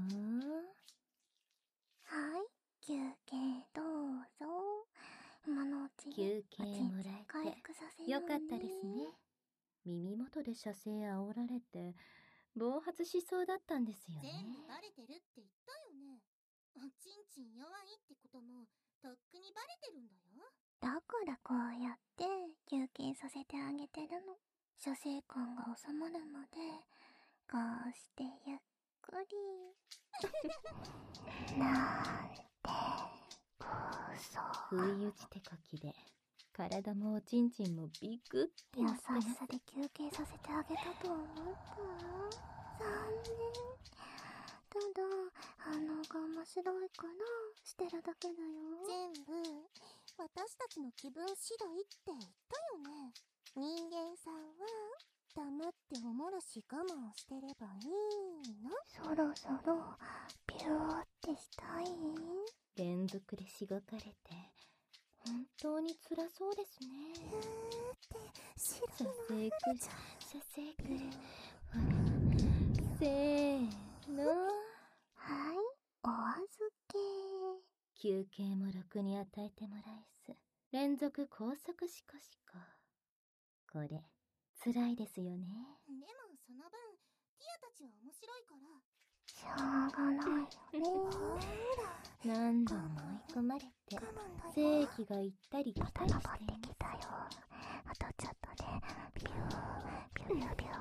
はい、休憩どうぞ。今のうちに休憩もら回え復させてようね。 よかったですね。耳元で射精煽られて暴発しそうだったんですよね。 全部バレてるって言ったよね。おちんちん弱いってこともとっくにバレてるんだよ。 だからこうやって休憩させてあげてるの。射精感が収まるまでこうしてゆっくりなんてブソ不意打ち手こきで体もおちんちんもビクって優なってます。 しさで休憩させてあげたと思った残念。ただ反応が面白いからしてるだけだよ。 全部私たちの気分次第って言ったよね。人間さんは黙っておもらし我慢してればいいの。 そろそろピューってしたい？ 連続でしごかれて本当に辛そうですね。 白射い精く射精くほらせーの。 はい、お預け。 休憩もろくに与えてもらえず連続高速シコシコ。これ辛いですよね。 でもその分ティアたちは面白いから。 しょうがないよね。 何度も追い込まれて精液が行ったり来たりしてい登ってきたよ。あとちょっとでピューピューピューピュ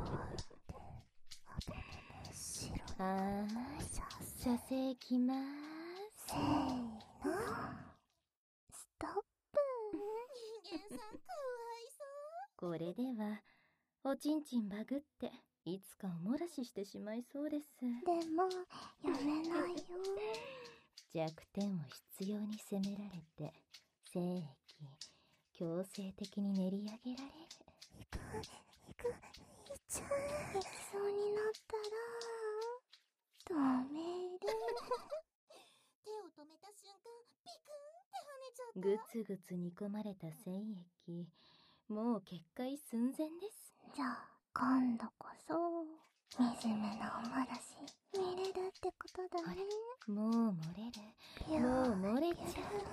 ー。 あー射精きまーす。 せーのストップ。 人間さんかわいそう。 これではおちんちんバグっていつかおもらししてしまいそうです。 でもやめないよ。 弱点を執拗に責められて精液強制的に練り上げられる。 いくいくいっちゃう。 行きそうになったら止める。 手を止めた瞬間ピクンって跳ねちゃった。 ぐつぐつ煮込まれた精液もう決壊寸前です。 じゃあ今度こそ惨めなおもらし見れるってことだね。 もう漏れピュる。もうー漏れちゃ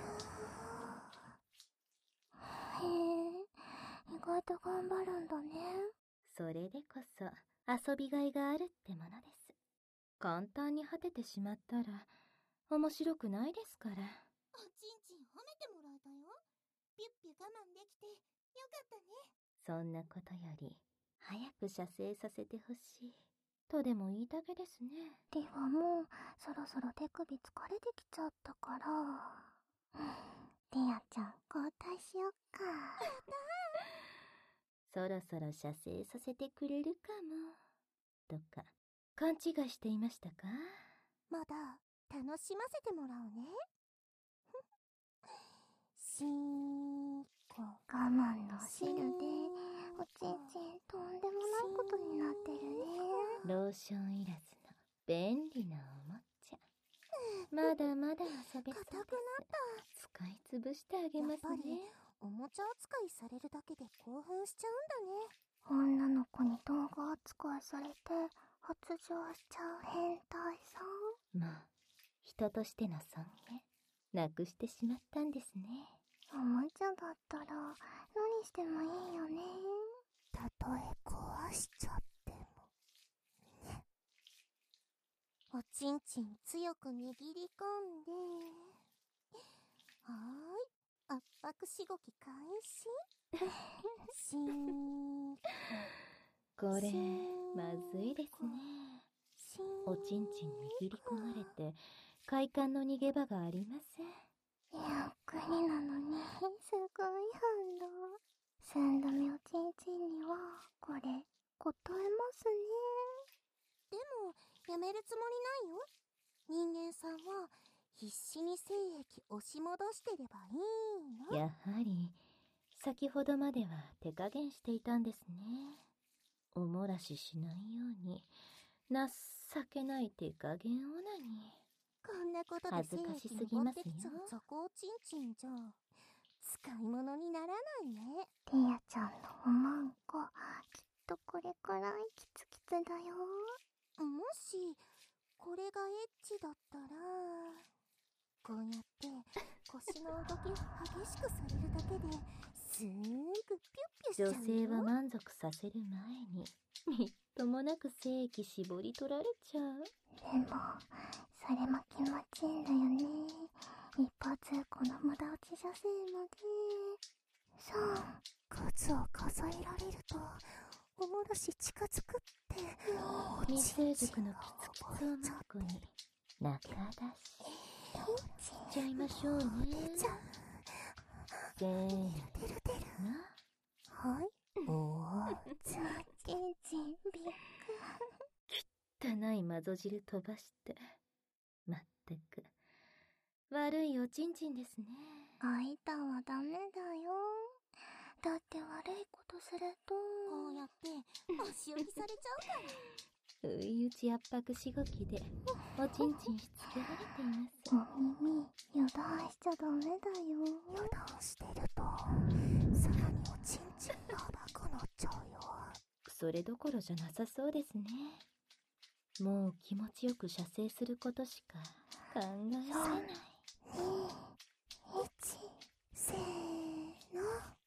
へえ、意外と頑張るんだね。 う。それでこそ遊びがいがあるってものです。簡単に果ててしまったら面白くないですから。 おちんちん褒めてもらえたよ。ピュッピュ我慢できてよかったね。 そんなことより早く射精させてほしいとでも言いたげですね。 リファもそろそろ手首疲れてきちゃったから、うん、リアちゃん交代しよっか。 そろそろ射精させてくれるかもとか勘違いしていましたか？ まだ楽しませてもらうね。しーこ我慢の汁でおちんちんとんでもないことになってるね。 ローションいらずの便利なおもちゃ。まだまだ遊べそうです。 硬くなった。 使いつぶしてあげますやっぱりね。 おもちゃ扱いされるだけで興奮しちゃうんだね。 女の子に動画扱いされて発情しちゃう変態さん。 まあ、人としての尊厳、なくしてしまったんですね。 おもちゃだったら何してもいいよね。 たとえ壊しちゃってもね。おちんちん強く握り込んで、はーい、圧迫しごき開始。しーん。 これまずいですね。 しーん。 おちんちん握り込まれて快感の逃げ場がありません。 ゆっくりなのにすごい反動。寸止めおちんちんにはこれ答えますね。 でもやめるつもりないよ。人間さんは必死に精液押し戻してればいいの。 やはり先ほどまでは手加減していたんですね。おもらししないように情けない手加減オナニこんなことで精恥ずかし液すぎますよ登ってきちゃう雑魚おちんちんじゃ使い物にならないね。 ティアちゃんのおまんこきっとこれくらいキツキツだよ。 もしこれがエッチだったら、こうやって腰の動きを激しくされるだけですーぐピュッピュしちゃう女よ。 性は満足させる前にみっともなく精液絞り取られちゃう。 でもそれも気持ちいいんだよね。一方通行の無駄落ち女性まで。そう、 数を数えられるとおもらし近づくって未成熟のキツキツを待つ子に中出ししちゃいましょうね。せーの。 出る出る。はい。おーちちんちんびっ汚いマゾ汁飛ばして。まったく悪いおちんちんですね。 あいたはダメだよ。だって悪いことするとこうやって足置きされちゃうから。 不意打ち圧迫しごきでおちんちんしつけられています。 お耳油断しちゃダメだよ。 油断してるとさらにおちんちんが甘くなっちゃうよ。 それどころじゃなさそうですね。もう気持ちよく射精することしか考えられない。 に、いち、 せーの。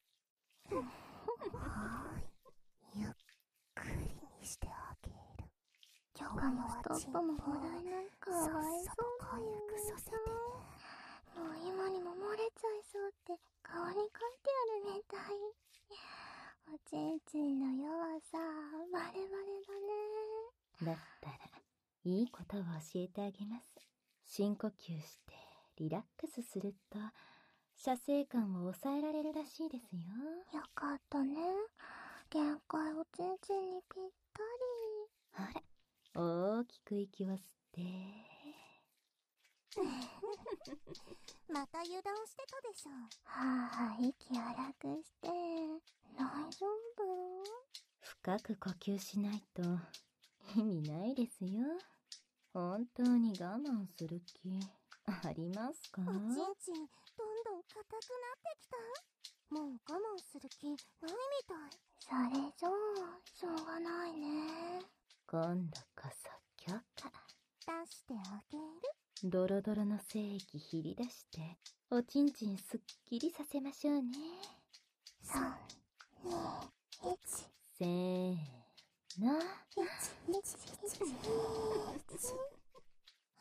はーい、ゆっくりにしてあげる。 許可もストップももらえないかわいそうだよね。 回復させてね。 もう今にも漏れちゃいそうって顔に書いてあるみたい。おちんちんの弱さバレバレだね。 だったらいいことを教えてあげます。深呼吸してリラックスすると射精感を抑えられるらしいですよ。 よかったね。限界おちんちんにぴったり。 あれ、大きく息を吸ってまた油断してたでしょ。 はぁ、息荒くして大丈夫？ 深く呼吸しないと意味ないですよ。本当に我慢する気ありますか？ おちんちんどんどん硬くなってきた。もう我慢する気ないみたい。 それじゃあしょうがないね。 今度こそ許可出してあげる。 ドロドロの精液ひり出しておちんちんすっきりさせましょうね。 さん、に、いち。 せーの。 いち、いち、いち、いち。はい、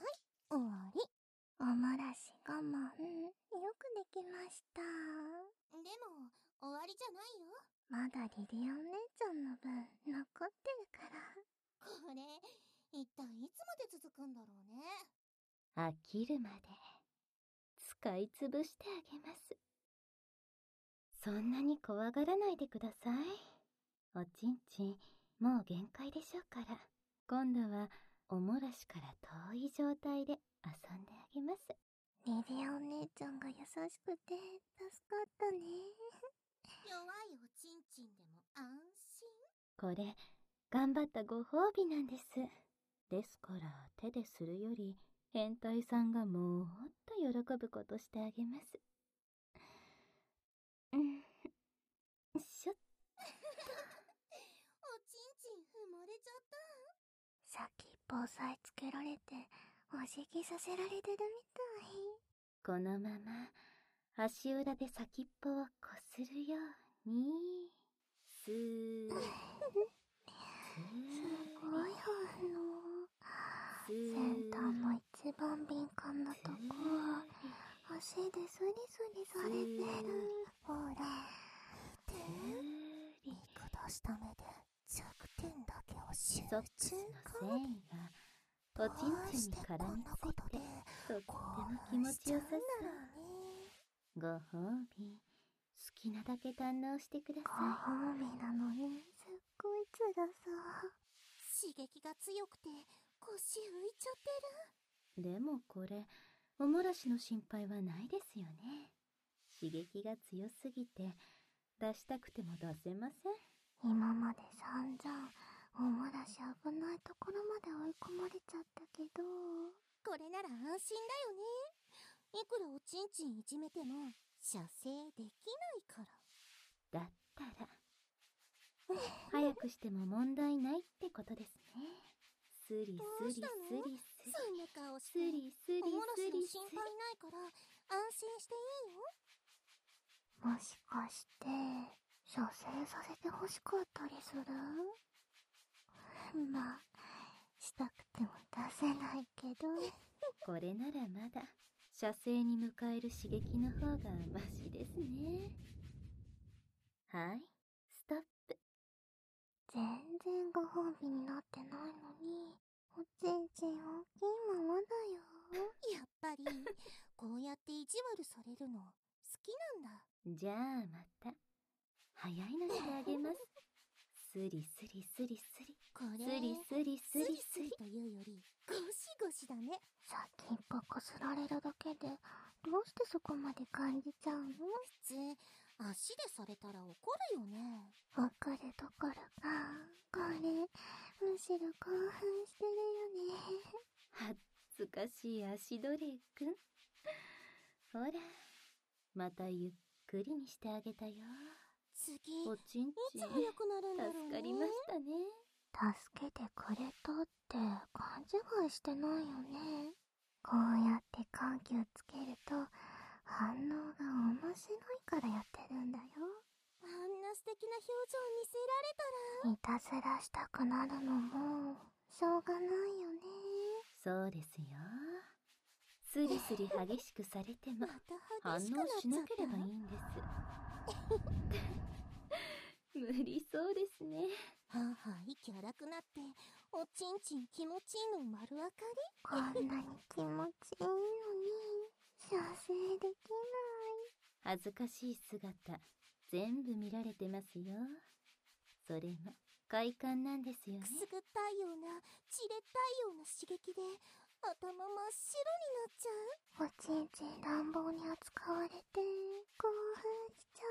終わり。 おもらし我慢よくできました。 でも終わりじゃないよ。 まだリリアン姉ちゃんの分残ってるから。 これ一体いつまで続くんだろうね。 飽きるまで使い潰してあげます。そんなに怖がらないでください。おちんちんもう限界でしょうから、今度はおもらしから遠い状態で遊んであげます。 リリアン姉ちゃんが優しくて助かったね。 弱いおちんちんでも安心。 これ頑張ったご褒美なんです。ですから手でするより変態さんがもっと喜ぶことしてあげます。うんしょっおちんちん埋もれちゃった。 先っぽ押さえつけられてお辞儀させられてるみたい。 このまま足裏で先っぽをこするようにスーすごい反応。先端の一番敏感なとこを足でスリスリされてる。ほら見て、見下した目で弱点だけを集ソックス中の繊維がおちんちんに絡みついてとっても気持ちよさそう。ご褒美好きなだけ堪能してくだごさ褒美なのにすっごい辛そう。 刺激が強くて腰浮いちゃってい。でもこれおもらしの心配はないですよね。刺激が強すぎて出したくても出せません。 今まで散々おもらし危ないところまで追い込まれちゃったけど、 これなら安心だよね。いくらおちんちんいじめても射精できないから。 だったら早くしても問題ないってことですね。スリどスリスうしたの？ リスリそんな顔して。 スリスリおもらしスリスの心配ないから安心していいよ。 もしかして射精させて欲しかったりする？まあしたくても出せないけど。 これならまだ射精に迎える刺激の方がマシですね。はい、ストップ。 全然ご褒美になってないのにおちんちん大きいままだよ。 やっぱりこうやって意地悪されるの好きなんだ。 じゃあまた早いのしてあげます。スリスリスリスリこれスリスリススリリスリというよりゴシゴシだね。 先っぽこすられるだけでどうしてそこまで感じちゃうの？ 普通足でされたら怒るよね。 わかるところか。これむしろ興奮してるよね。 恥ずかしい足どれくん。ほらまたゆっくりにしてあげたよ。 次おちんいちんつ早くなるんだろうね。 助かりましたね。 助けてくれたって勘違いしてないよね。こうやって緩急つけると反応が面白いからやってるんだよ。 あんな素敵な表情見せられたらいたずらしたくなるのもしょうがないよね。 そうですよ。スリスリ激しくされてもまた反応激しくなっしちゃった。 なければいいんです。無理そうですね。 はあはあ息荒くなっておちんちん気持ちいいの丸分かこんなに気持ちいいのに射精でき恥ずかしい姿全部見られてますよ。それも快感なんですよね。 りくすぐったいような散れたいような刺激で頭真っ白になっちゃう。 ない。おちんちん乱暴に扱われて興奮しちゃ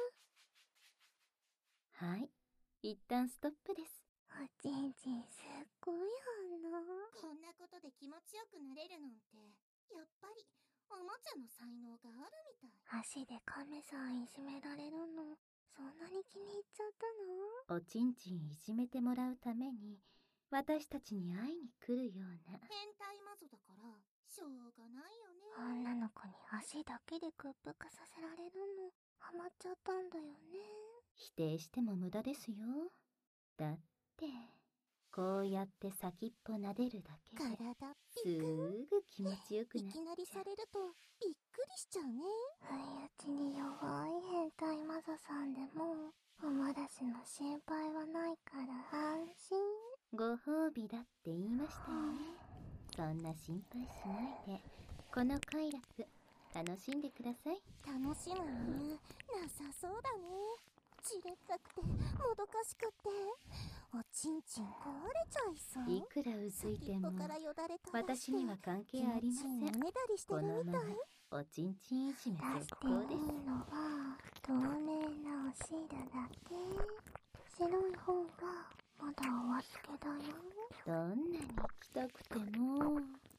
はい、一旦ストップです。 う。おちんちんすっごい反応。 こんなことで気持ちよくなれるなんてやっぱりおもちゃの才能があるみたい。 足でカメさんいじめられるのそんなに気に入っちゃったの？ おちんちんいじめてもらうために私たちに会いに来るような。 変態マゾだからしょうがないよね。 女の子に足だけで屈服させられるのハマっちゃったんだよね。 否定しても無駄ですよ。だってこうやって先っぽ撫でるだけで体すピクン。 ぐ気持ちよくいなっきなりちゃう。 されるとびっくりしちゃうね。 不意打ちに弱い変態マザさんでもおもらしの心配はないから安心。 ご褒美だって言いましたよね。そんな心配しないでこの快楽楽しんでください。 楽しむ理由なさそうだね。じれったくてもどかしくっておちんちん壊れちゃいそう。 いくらうずいても先っぽからよだれ垂らして私には関係ありません。 気持ちいいおねだりしてこるみたい。 のままおちんちんいじめ出し続ていい行です。 のは透明なお汁だけ。白い方がまだお預けだよ。 どんなに行きたくても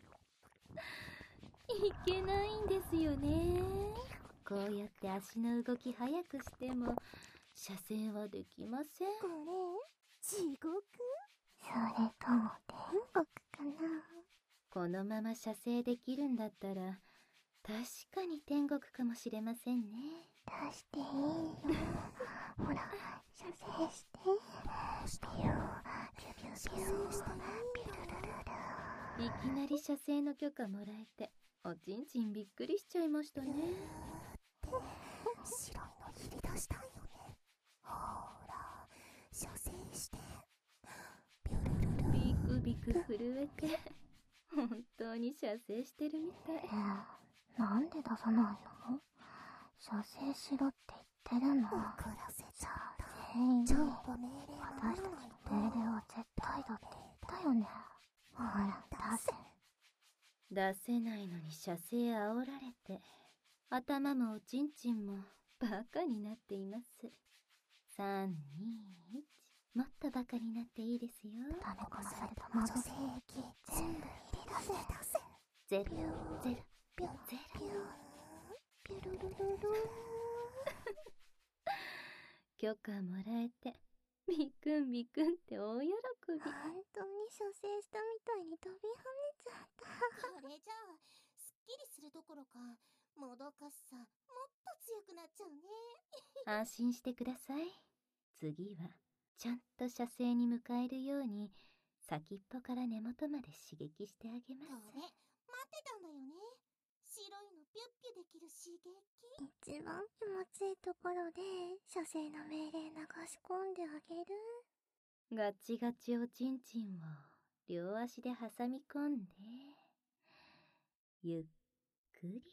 いけないんですよね。こうやって足の動き早くしても射精はできません。 これ地獄。 それとも天国かな。 このまま射精できるんだったら確かに天国かもしれませんね。 出していいよ。ほら、射精して。ピュー、ピューピューピューしていい。ピュルルルル。 いきなり射精の許可もらえておちんちんびっくりしちゃいましたね。 白いの切り出したいよね。ほら、射精して。ピュルルル。 ビクビク震えて本当に射精してるみたい。 えー、なんで出さないの？射精しろって言ってるの。 遅らせちゃった。 全員にちゃんと命令私たちの命令は絶対だって言ったよね。ほら、出せ。 出せないのに射精煽られて頭もおちんちんもバカになっています。さん、に、いち、もっとバカになっていいですよ。 溜め込まされた魔女精液全部入れ出せ。 ゼロ、ゼロ、 ピューゼロ。 ピュルルルル。 許可もらえてビクンビクンって大喜び。 本当に射精したみたいに飛び跳ねちゃった。 これじゃあすっきりするどころかもどかしさもっと強くなっちゃうね。 安心してください。次はちゃんと射精に迎えるように先っぽから根元まで刺激してあげます。 これ待ってたんだよね。白いのピュッピュできる刺激。 一番気持ちいいところで射精の命令流し込んであげる。 ガチガチおちんちんを両足で挟み込んでゆっくり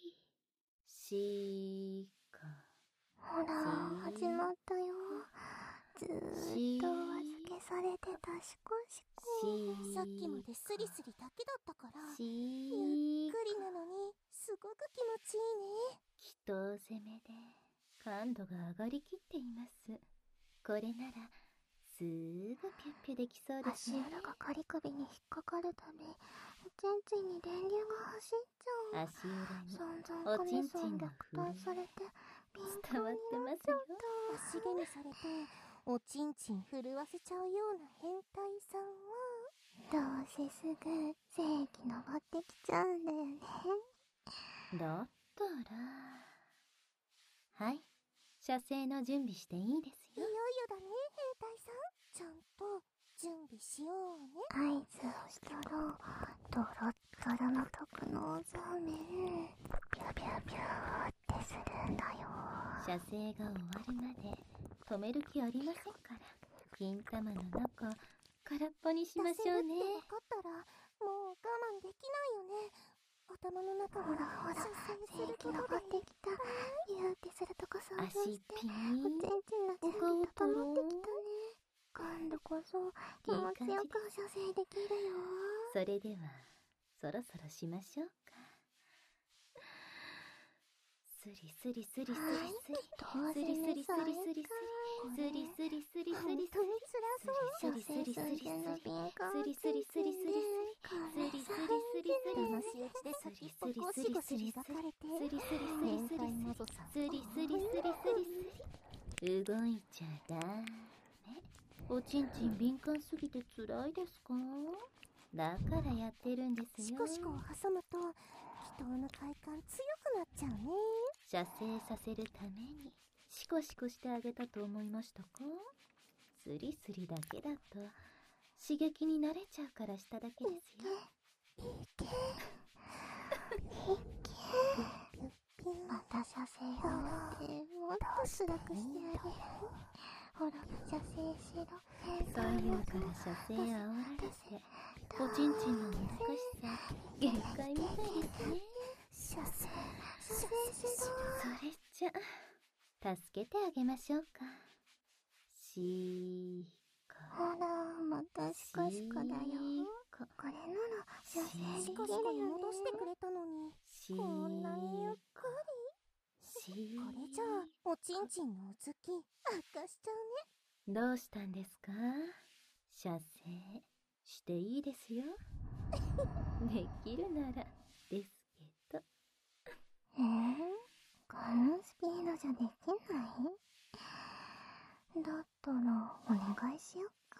しーか。 ほら、始まったよ。ずーっとお預けされてたシコシコ。 さっきまでスリスリだけだったからしゆっくりなのにすごく気持ちいいね。 祈祷攻めで感度が上がりきっています。これならすぐピュッピュできそうですね。 足裏が仮首に引っかかるためおちんちんに電流が走っちゃう。 足裏に散々 おちんち金さんんが虐待されて敏伝わ感にってますなっちゃっよ。 足毛にされておちんちん震わせちゃうような変態さんはた。どうせすぐ精液登ってきちゃうんだよね。 だったらはい、射精の準備していいですよ。 いよいよだね兵隊さん。ちゃんと準備しようね。 合図をしたらドロッドロの特納ザーメンピュピュピューってするんだよ。 射精が終わるまで止める気ありませんから、金玉の中空っぽにしましょうね。 出せるって分かったらもう我慢できないよね。頭の中ほらほら、 射精する精液登ことでってきた。ギューってするとこ想像足してピーおちんちんの準備高まってきたね。今度こそ気持ちよく射精できるよ。 それではそろそろしましょうか。スリスリスリスリスリ当スリス然リスリスリスリスリスリスリスリ本当に辛そう。 射精寸前の敏感スリスリスリスリスリスリスリスリスリ騙し討ちで先っぽゴシゴシ磨かれてスリスリスリ変スリ態謎さんスリスリスリスリ動いちゃダメ。おちんちん敏感すぎて辛いですか？だからやってるんですよ。 シコシコを挟むと祈祷の快感強くなっちゃうね。 射精させるためにシコシコしてあげたと思いましたか？スリスリだけだと刺激に慣れちゃうからしただけですよ。 また射精が終わってもっと辛くしてあげる。ほら射精しろ。 左右から射精煽られておちんちんのもどかしさ限界みたいですね。 射精射精しろ。 それじゃ助けてあげましょうか。しーほらまたシコシコだよ。これなら射精シコシコに戻してくれたのにしーこんなにゆっくしり。これじゃあおちんちんのうずき悪化しちゃうね。 どうしたんですか？射精していいですよ。できるならですけど。 えー、このスピードじゃできない？だったらお願いしよっか。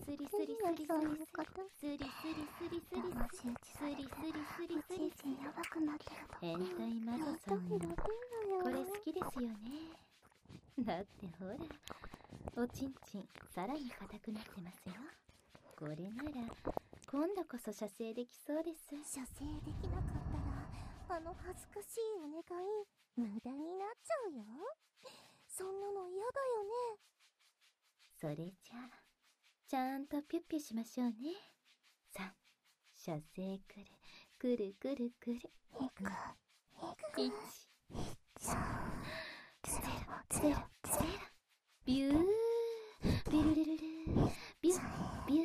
スリスリスリスリそういうことスリスリスリスリ騙し討ちスリされてスリスリおスリちんちんやばくなってるとこ変態マゾさんもこれ好きですよね。だってほら、おちんちんさらに硬くなってますよ。これなら今度こそ射精できそうです。 射精できなかったらあの恥ずかしいお願い無駄になっちゃうよ。そんなの嫌だよね。 それじゃあちゃんとピュッピュしましょうね。さあ、射精くるくるくるくる。 いくいちゼロゼロゼロビュービルルルルビュービュー。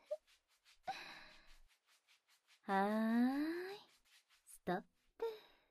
はーい、ストップ。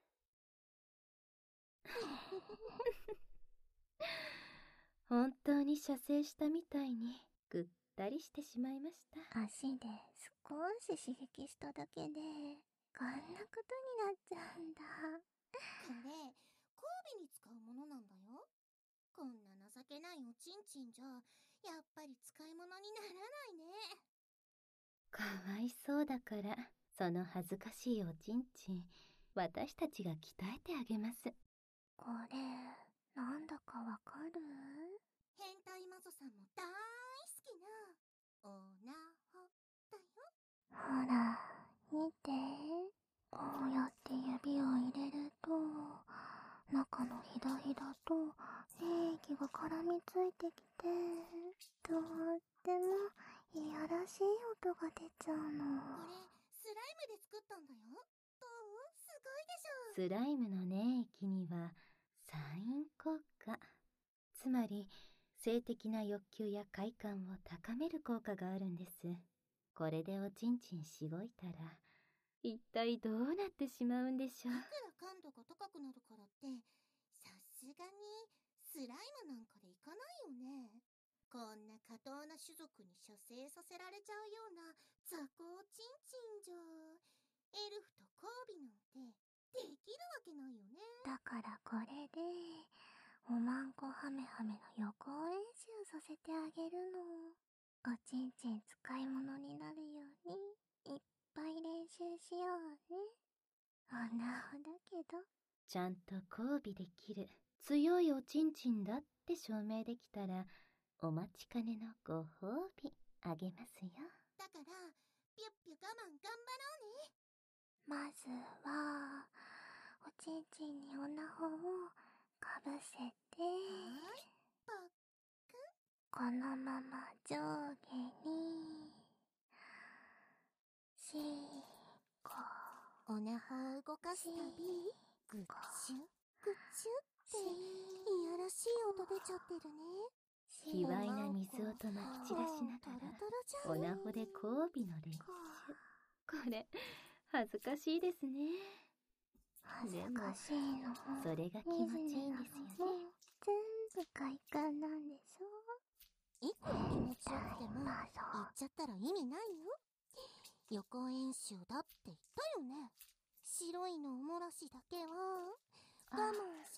本当に射精したみたいにぐったりしてしまいました。 足で少し刺激しただけでこんなことになっちゃうんだ。 これ交尾に使うものなんだよ。こんな情けないおちんちんじゃやっぱり使い物にならないね。 かわいそうだからその恥ずかしいおちんちん私たちが鍛えてあげます。 これなんだかわかる？ 変態マゾさんも大好きなおなほだよ。 ほら見て、こうやって指を入れると中のひだひだと粘液が絡みついてきてとってもいやらしい音が出ちゃうの。 これスライムで作ったんだよ。どう？すごいでしょ。 スライムの粘液には酸因効果、つまり性的な欲求や快感を高める効果があるんです。これでおちんちんしごいたら一体どうなってしまうんでしょう。 いくら感度が高くなるからってさすがにスライムなんかでいかないよね。こんな過当な種族に射精させられちゃうような雑魚おちんちんじゃエルフと交尾なんてできるわけないよね。 だからこれでおまんこハメハメの予行演習させてあげるの。おちんちん使い物になるようにいっぱい練習しようね。おなほだけどちゃんと交尾できる強いおちんちんだって証明できたらお待ちかねのご褒美あげますよ。 だからピュッピュ我慢頑張ろうね。 まずはおちんちんにおなほをかぶせて、 はーい、パッこのまま上下にしこおなほを動かすたびグッチュグッチュっていやらしい音出ちゃってるね。 卑猥な水音まき散らしながらおなほで交尾の練習。これ恥ずかしいですね。 恥ずかしいのもそれが気持ちいいんですよね。 全部快感なんでしょ。 いくら気持ちよくても言っちゃったら意味ないよ。予行演習だって言ったよね。白いのおもらしだけは我慢し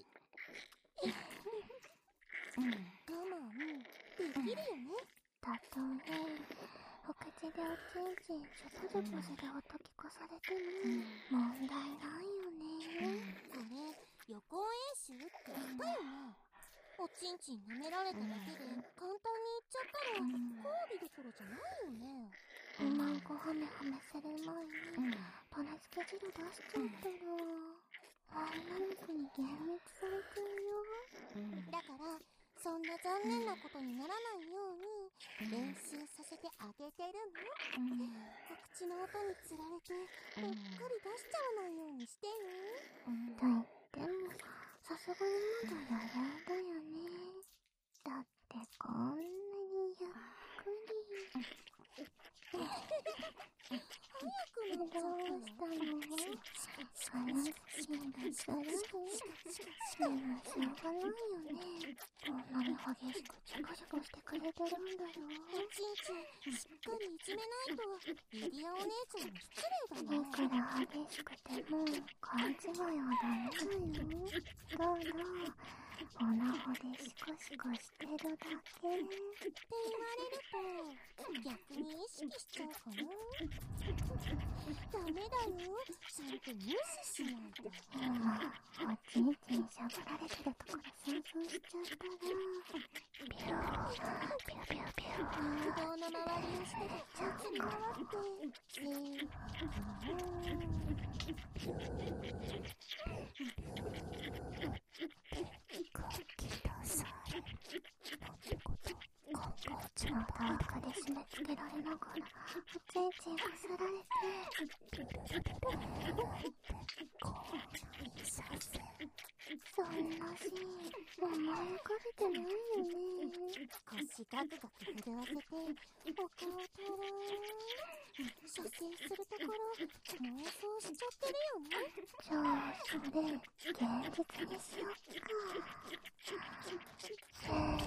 我慢できるよね。 たとえお口でおちんちんチュプルプルで音聞かされても問題ないよね。 これ予行演習って言ったよね。おちんちん舐められただけで簡単に言っちゃったら交尾どころじゃないよね。 おまんこハメハメする前に種付け汁出しちゃったら女の子に幻滅されちゃうよ。 だからそんな残念なことにならないように練習させてあげてるの。お口の音につられてうっかり出しちゃわないようにしてよ。 と言ってこれまだ余裕だよね。だってこんなにゆっくり。 早くなっちゃどうったしたの？話す気がする？でもしょうがないよね。こんなに激しくチコチコしてくれてるんだよ。 おちんちん、しっかりいじめないとリディアお姉ちゃんに失礼だよ。 いくら激しくても勘違いはダメだよ。どうどう、オナホでシコシコしてるだけって言われると逆に意識しちゃうかな。ダメだよ、ちゃんと無視しないと。 今おちんちんしゃぶられてるところ想像しちゃったらビュービュービュービュー誘導の周りをしてちゃんと回ってせーちょうど赤で締め付けられながらおちんちんこすられてそんなシーン思い浮かべてないよね。 腰ガクガク震わせてお顔とろーん射精するところ妄想しちゃってるよね。 じゃあそれ現実にしよっか。せーの。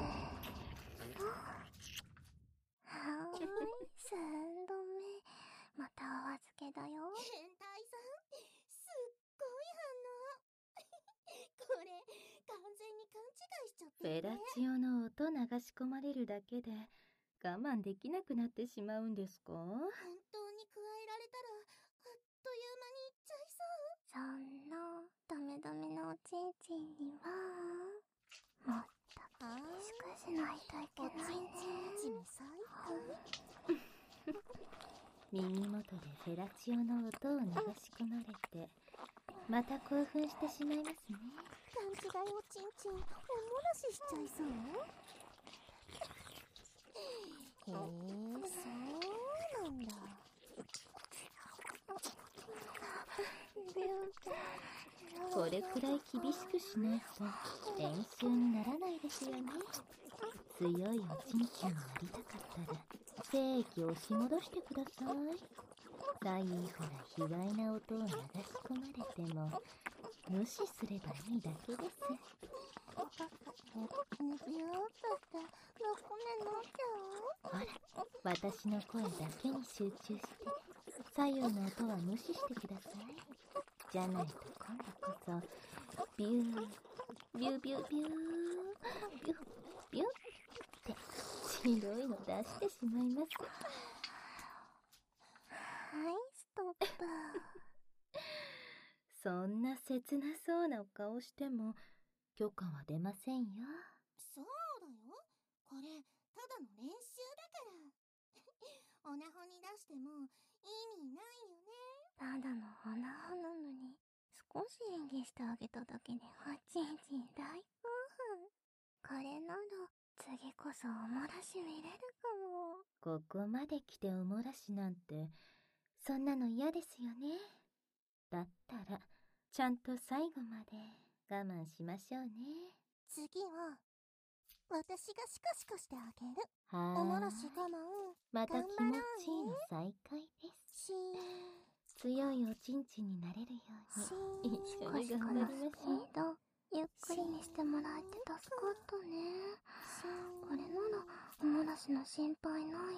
はーい、三度目。またお預けだよ。 変態さん、すっごい反応。これ完全に勘違いしちゃってフェラチオの音流し込まれるだけで我慢できなくなってしまうんですか？ 本当に加えられたらあっという間にいっちゃいそう。 そんなダメダメなおちんちんにはもっと厳しくしないといけおないね。 ちんちんいじめ最高。 耳元でフェラチオの音を流し込まれてまた興奮してしまいますね。 勘違いおちんちんおもらししちゃいそう。へえ、そうなんだ。 これくらい厳しくしないと練習にならないですよね。強いおちんちんになりたかったら精液を押し戻してください。左右から卑猥な音を流し込まれても無視すればいいだけです。ほら、私の声だけに集中して左右の音は無視してください。じゃないと今度こそビュービュービュービュービュービューって白いの出してしまいます。 はい、ストップ。 そんな切なそうなお顔しても許可は出ませんよ。 そうだよ、これただの練習だから。オナホに出しても意味ないよね。 ただのオナホなのに少し演技してあげただけでおちんちん大興奮。これなら次こそおもらし見れるかも。 ここまで来ておもらしなんてそんなの嫌ですよね。だったらちゃんと最後まで我慢しましょうね。 次は私がシカシカしてあげる。 はーい、 おもらし我慢。 また気持ちいいの再開です。 しー強いおちんちんになれるように一緒に頑張りましょう。 スピードゆっくりにしてもらえて助かったね。これならおもらしの心配ないよね。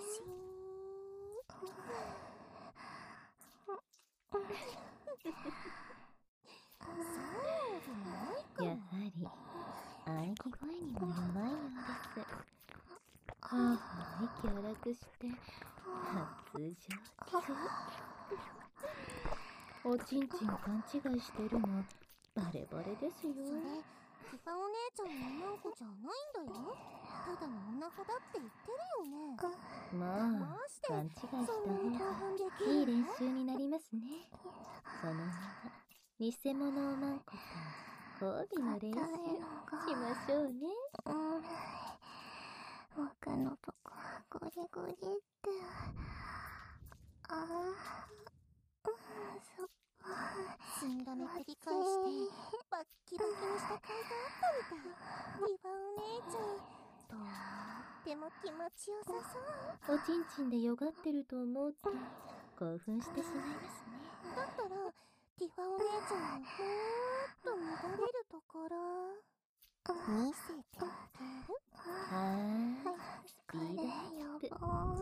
やはり喘ぎ声にも弱いようです。はぁはぁ息荒くして発情期。おちんちん勘違いしてるのバレバレですよ。 それティファお姉ちゃんの女の子じゃないんだよ。ただの女子だって言ってるよね。 まあ勘違いした方がいい練習になりますね。そのまま偽物おまんこと交尾の練習しましょうね。 うん、僕のとこゴリゴリって。ああ、うん、そっか。 寸止め繰り返してバッキバキにした甲斐があったみたい。ティファお姉ちゃん、とっても気持ちよさそう。 おちんちんでよがってると思うと興奮してしまいますね。 だったらティファお姉ちゃんのもーっと乱れるところ見せてあげる。 はーい、スピードアップ。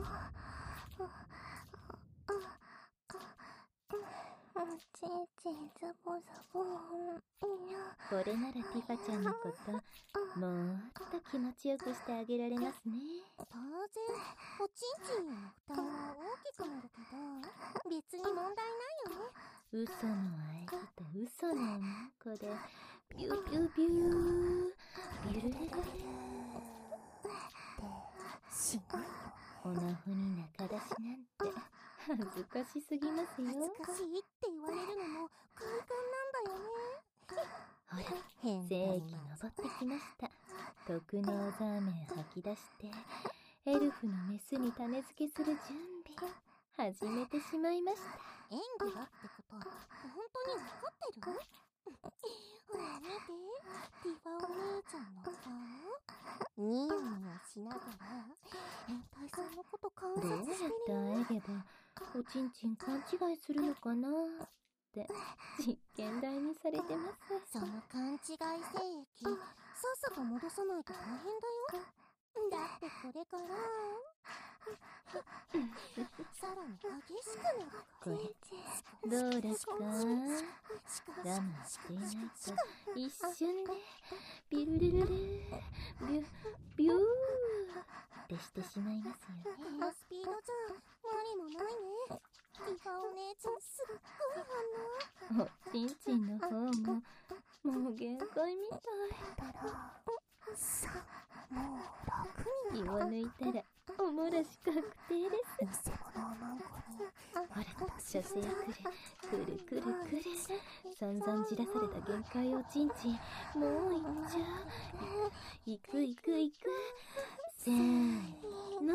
おちんちんズボズボ。 これならティファちゃんのこともーっと気持ちよくしてあげられますね。 当然おちんちんの負担は大きくなるけど別に問題ないよね。 嘘の愛と嘘のおまんこでビュービュービュービュルルルルしないよ。 おなほに中出しなんて恥ずかしすぎますよ。 恥ずかしいって言われるのも快感なんだよね。 ほら、 変正義登ってきました。特納ザーメン吐き出してエルフのメスに種付けする準備始めてしまいました。 演技だってこと本当に分かってる？ほら見て、ティファお姉ちゃんの顔ニヤニヤしながら変態さんのこと観どうやっ察しててるよ。 あえげばおちんちん勘違いするのかなって実験台にされてます。 その勘違い精液さっさと戻さないと大変だよ。だってこれからさらに激しくなるから。 これどうですか？我慢していないと一瞬でビルルルルビュビューってしてしまいますよこね。 のスピードじゃ無理もないね。ティファお姉ちゃんすっごい反応。 おちんちんの方ももう限界みたい。 だらさもう楽に気を抜いたらおもらし確定です。 偽物をマンコにほら、射精くるくるくるくる散々じらされた限界おちんちんもういっちゃう。いくいくいくせーの。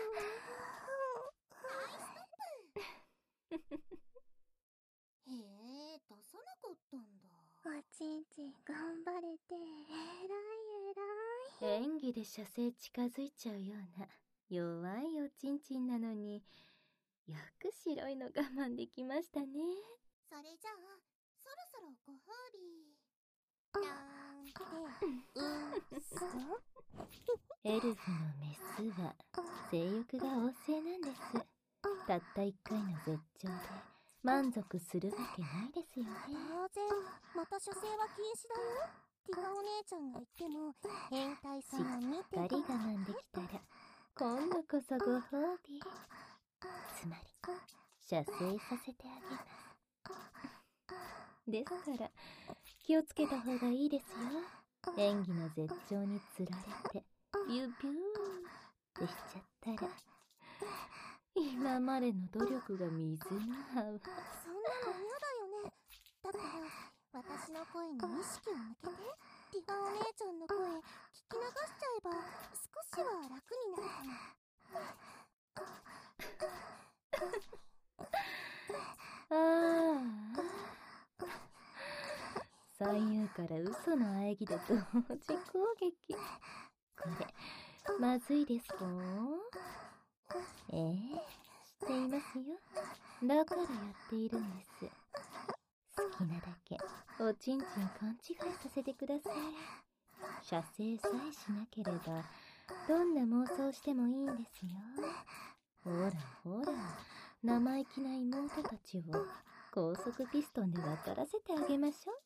へえ、出さなかったんだ。 おちんちん頑張れてえらいえらい。 演技で射精近づいちゃうような弱いおちんちんなのによく白いの我慢できましたね。 それじゃあそろそろご褒美なんてうそエルフのメスは性欲が旺盛なんです。たった一回の絶頂で満足するわけないですよね。 当然また射精は禁止だよ。ティファお姉ちゃんが言っても変態さんを見てしっかり我慢できたら今度こそご褒美、つまり射精させてあげます。ですから気をつけた方がいいですよ。演技の絶頂につられてビュービューってしちゃったら今までの努力が水に合う。 そんなの嫌だよね。だから私の声に意識を向けてティファお姉ちゃんの声聞き流しちゃえば少しは楽になるかも。 ああ、左右から嘘の喘ぎで同時攻撃。これまずいですか？ええ、知っていますよ。だからやっているんです。好きなだけおちんちん勘違いさせてください。射精さえしなければどんな妄想してもいいんですよ。ほらほら、生意気な妹たちを高速ピストンで渡らせてあげましょう。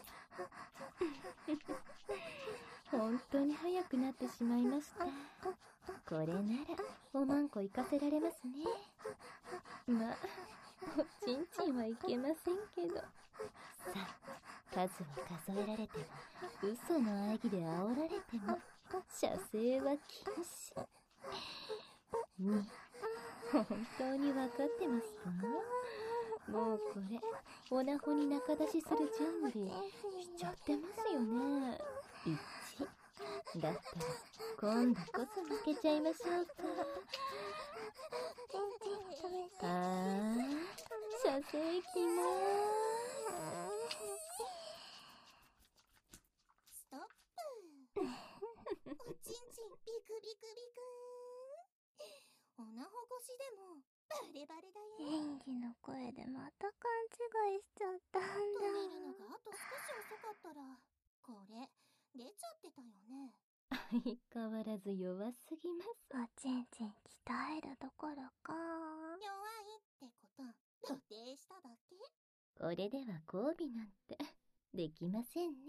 本当に早くなってしまいました。これならおまんこ行かせられますね。まあおちんちんはいけませんけど、さあ数は数えられても嘘の喘ぎで煽られても射精は禁止に本当に分かってますか？もうこれおなほに中出しする準備しちゃってますよね。いちだったら今度こそ負けちゃいましょうか。あー、射精きまーす。 ストップ。おちんちんビクビクビクーン。おなほ越しでもバレバレだよ。 演技の声でまた勘違いしちゃったんだ。 止めるのがあと少し遅かったら、これ出ちゃってたよね。 相変わらず弱すぎます。 おちんちん鍛えるどころか。 弱いってこと露呈しただけ。 これでは交尾なんてできませんね。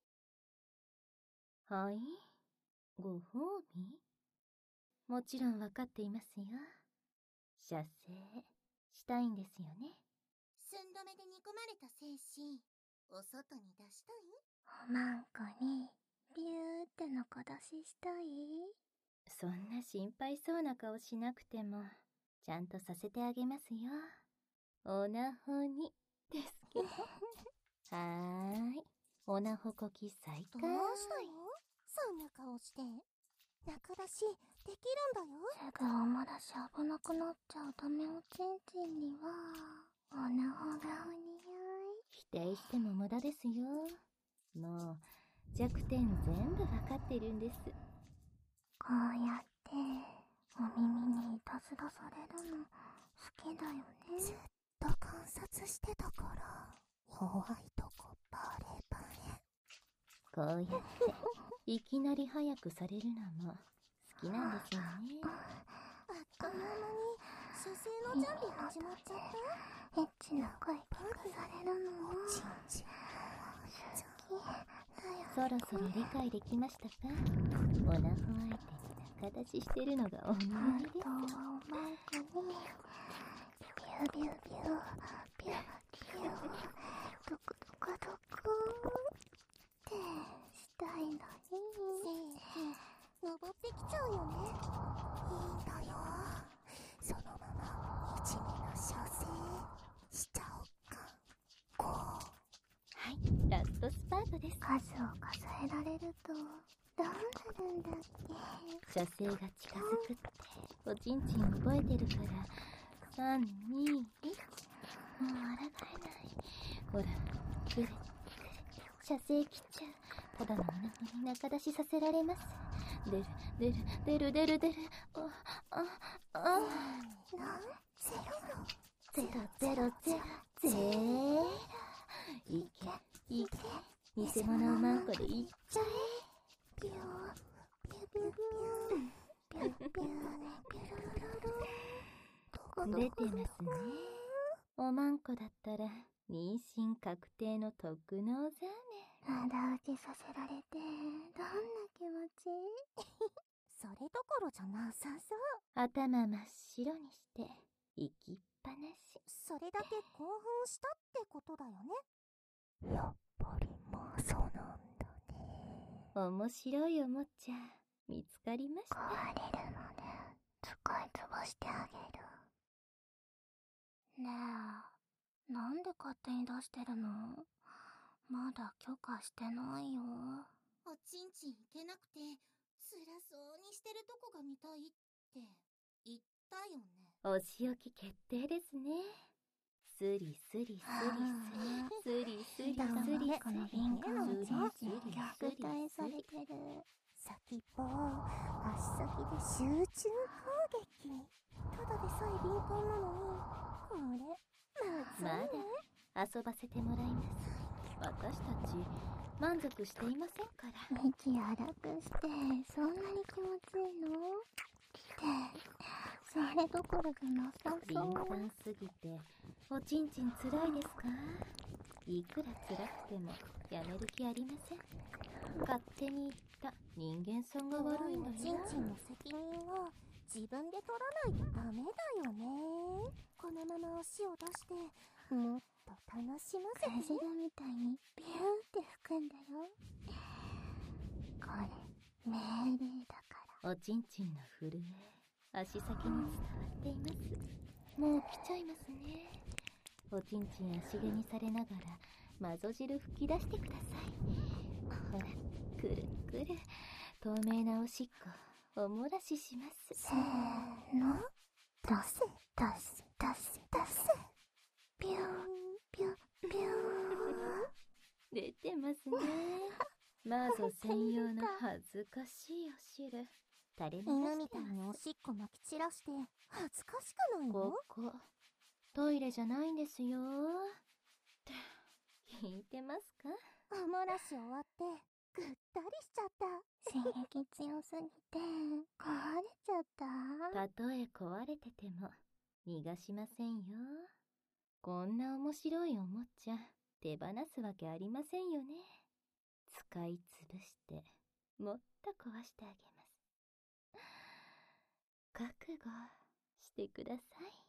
はい、ご褒美？もちろんわかっていますよ。射精したいんですよね。 寸止めで煮込まれた精子、お外に出したい？ おまんこにビューってのこ出ししたい？ そんな心配そうな顔しなくてもちゃんとさせてあげますよ。おなほにですけど。はーい、おなほこき再開。 どうしたの？そんな顔して。中出しできるんだよ。 すぐおもらし危なくなっちゃうためおちんちんにはおなほがお似合い。 否定しても無駄ですよ。もう弱点全部わかってるんです。 こうやってお耳にいたずらされるの好きだよね。 ずっと観察してたから弱いとこバレバレ。 こうやっていきなり早くされるのも好きなんですよね。 あっという間に射精の準備始まっちゃった。 エッチな声聞かされるのもおちんちん好きだよ。 そろそろ理解できましたか？おなほ相手に仲出ししてるのがお似合いです。 とおまんこにビュービュービュービュービュードクドクドクってしたいのに。 精子登ってきちゃうよね。いいんだよ。そのまま一味の射精しちゃおっか。こう。 はい、ラストスパートです。 数を数えられるとどうなるんだっけ。 射精が近づくっておちんちん覚えてるから。さん、に、いち。もう抗えない。ほら、くるくる。射精切っちゃう。ただのおなほに中出しさせられます。出る出る出る出る出る。あああ。 ゼロゼロゼロゼロゼロ。いけいけ、偽物をマンコでいっちゃえ。 ビュービュービュービュービュービュービュービュービュー出てますね。おまんこだったら妊娠確定の特能ザね。 まだ打ちさせられてどんな気持ち？ それどころじゃなさそう。 頭真っ白にして行きっぱなし。 それだけ興奮したってことだよね。 やっぱりまあそうなんだね。 面白いおもちゃ見つかりました。 壊れるので使い潰してあげる。ねえ、なんで勝手に出してるの？まだ許可してないよ。 おちんちんいけなくて辛そうにしてるとこが見たいって言ったよね。 お仕置き決定ですね。スリスリスリスリスリスリスリスリ。 この敏感おちんちん虐待されてる。 先っぽを足先で集中攻撃。ただでさえ敏感なのにこれまずいね。 まだ遊ばせてもらいます。私たち満足していませんから。 息荒くしてそんなに気持ちいいの？ってそれどころじゃなさそう。 敏感すぎておちんちんつらいですか？いくら辛くてもやめる気ありません。勝手に言った人間さんが悪いんだよ。 おちんちんの責任を自分で取らないとダメだよね。このまま足を出してもっと楽しませて。 クジラみたいにビューって吹くんだよ。これ命令だから。 おちんちんの震え足先に伝わっています。もう来ちゃいますね。おちんちん足毛にされながらマゾ汁吹き出してください。ほら、くるくる透明なおしっこおもらしします。 せーの、出せ出せ出せ出せ。ビュービュービュー。 出てますね。魔女専用の恥ずかしいお汁。垂れ流してます。 犬みたいにおしっこまき散らして恥ずかしくないの？ ここ、トイレじゃないんですよ。って聞いてますか？ お漏らし終わってぐったりしちゃった。刺激強すぎて壊れちゃった。 たとえ壊れてても逃がしませんよ。こんな面白いおもちゃ手放すわけありませんよね。使い潰してもっと壊してあげます。覚悟してください。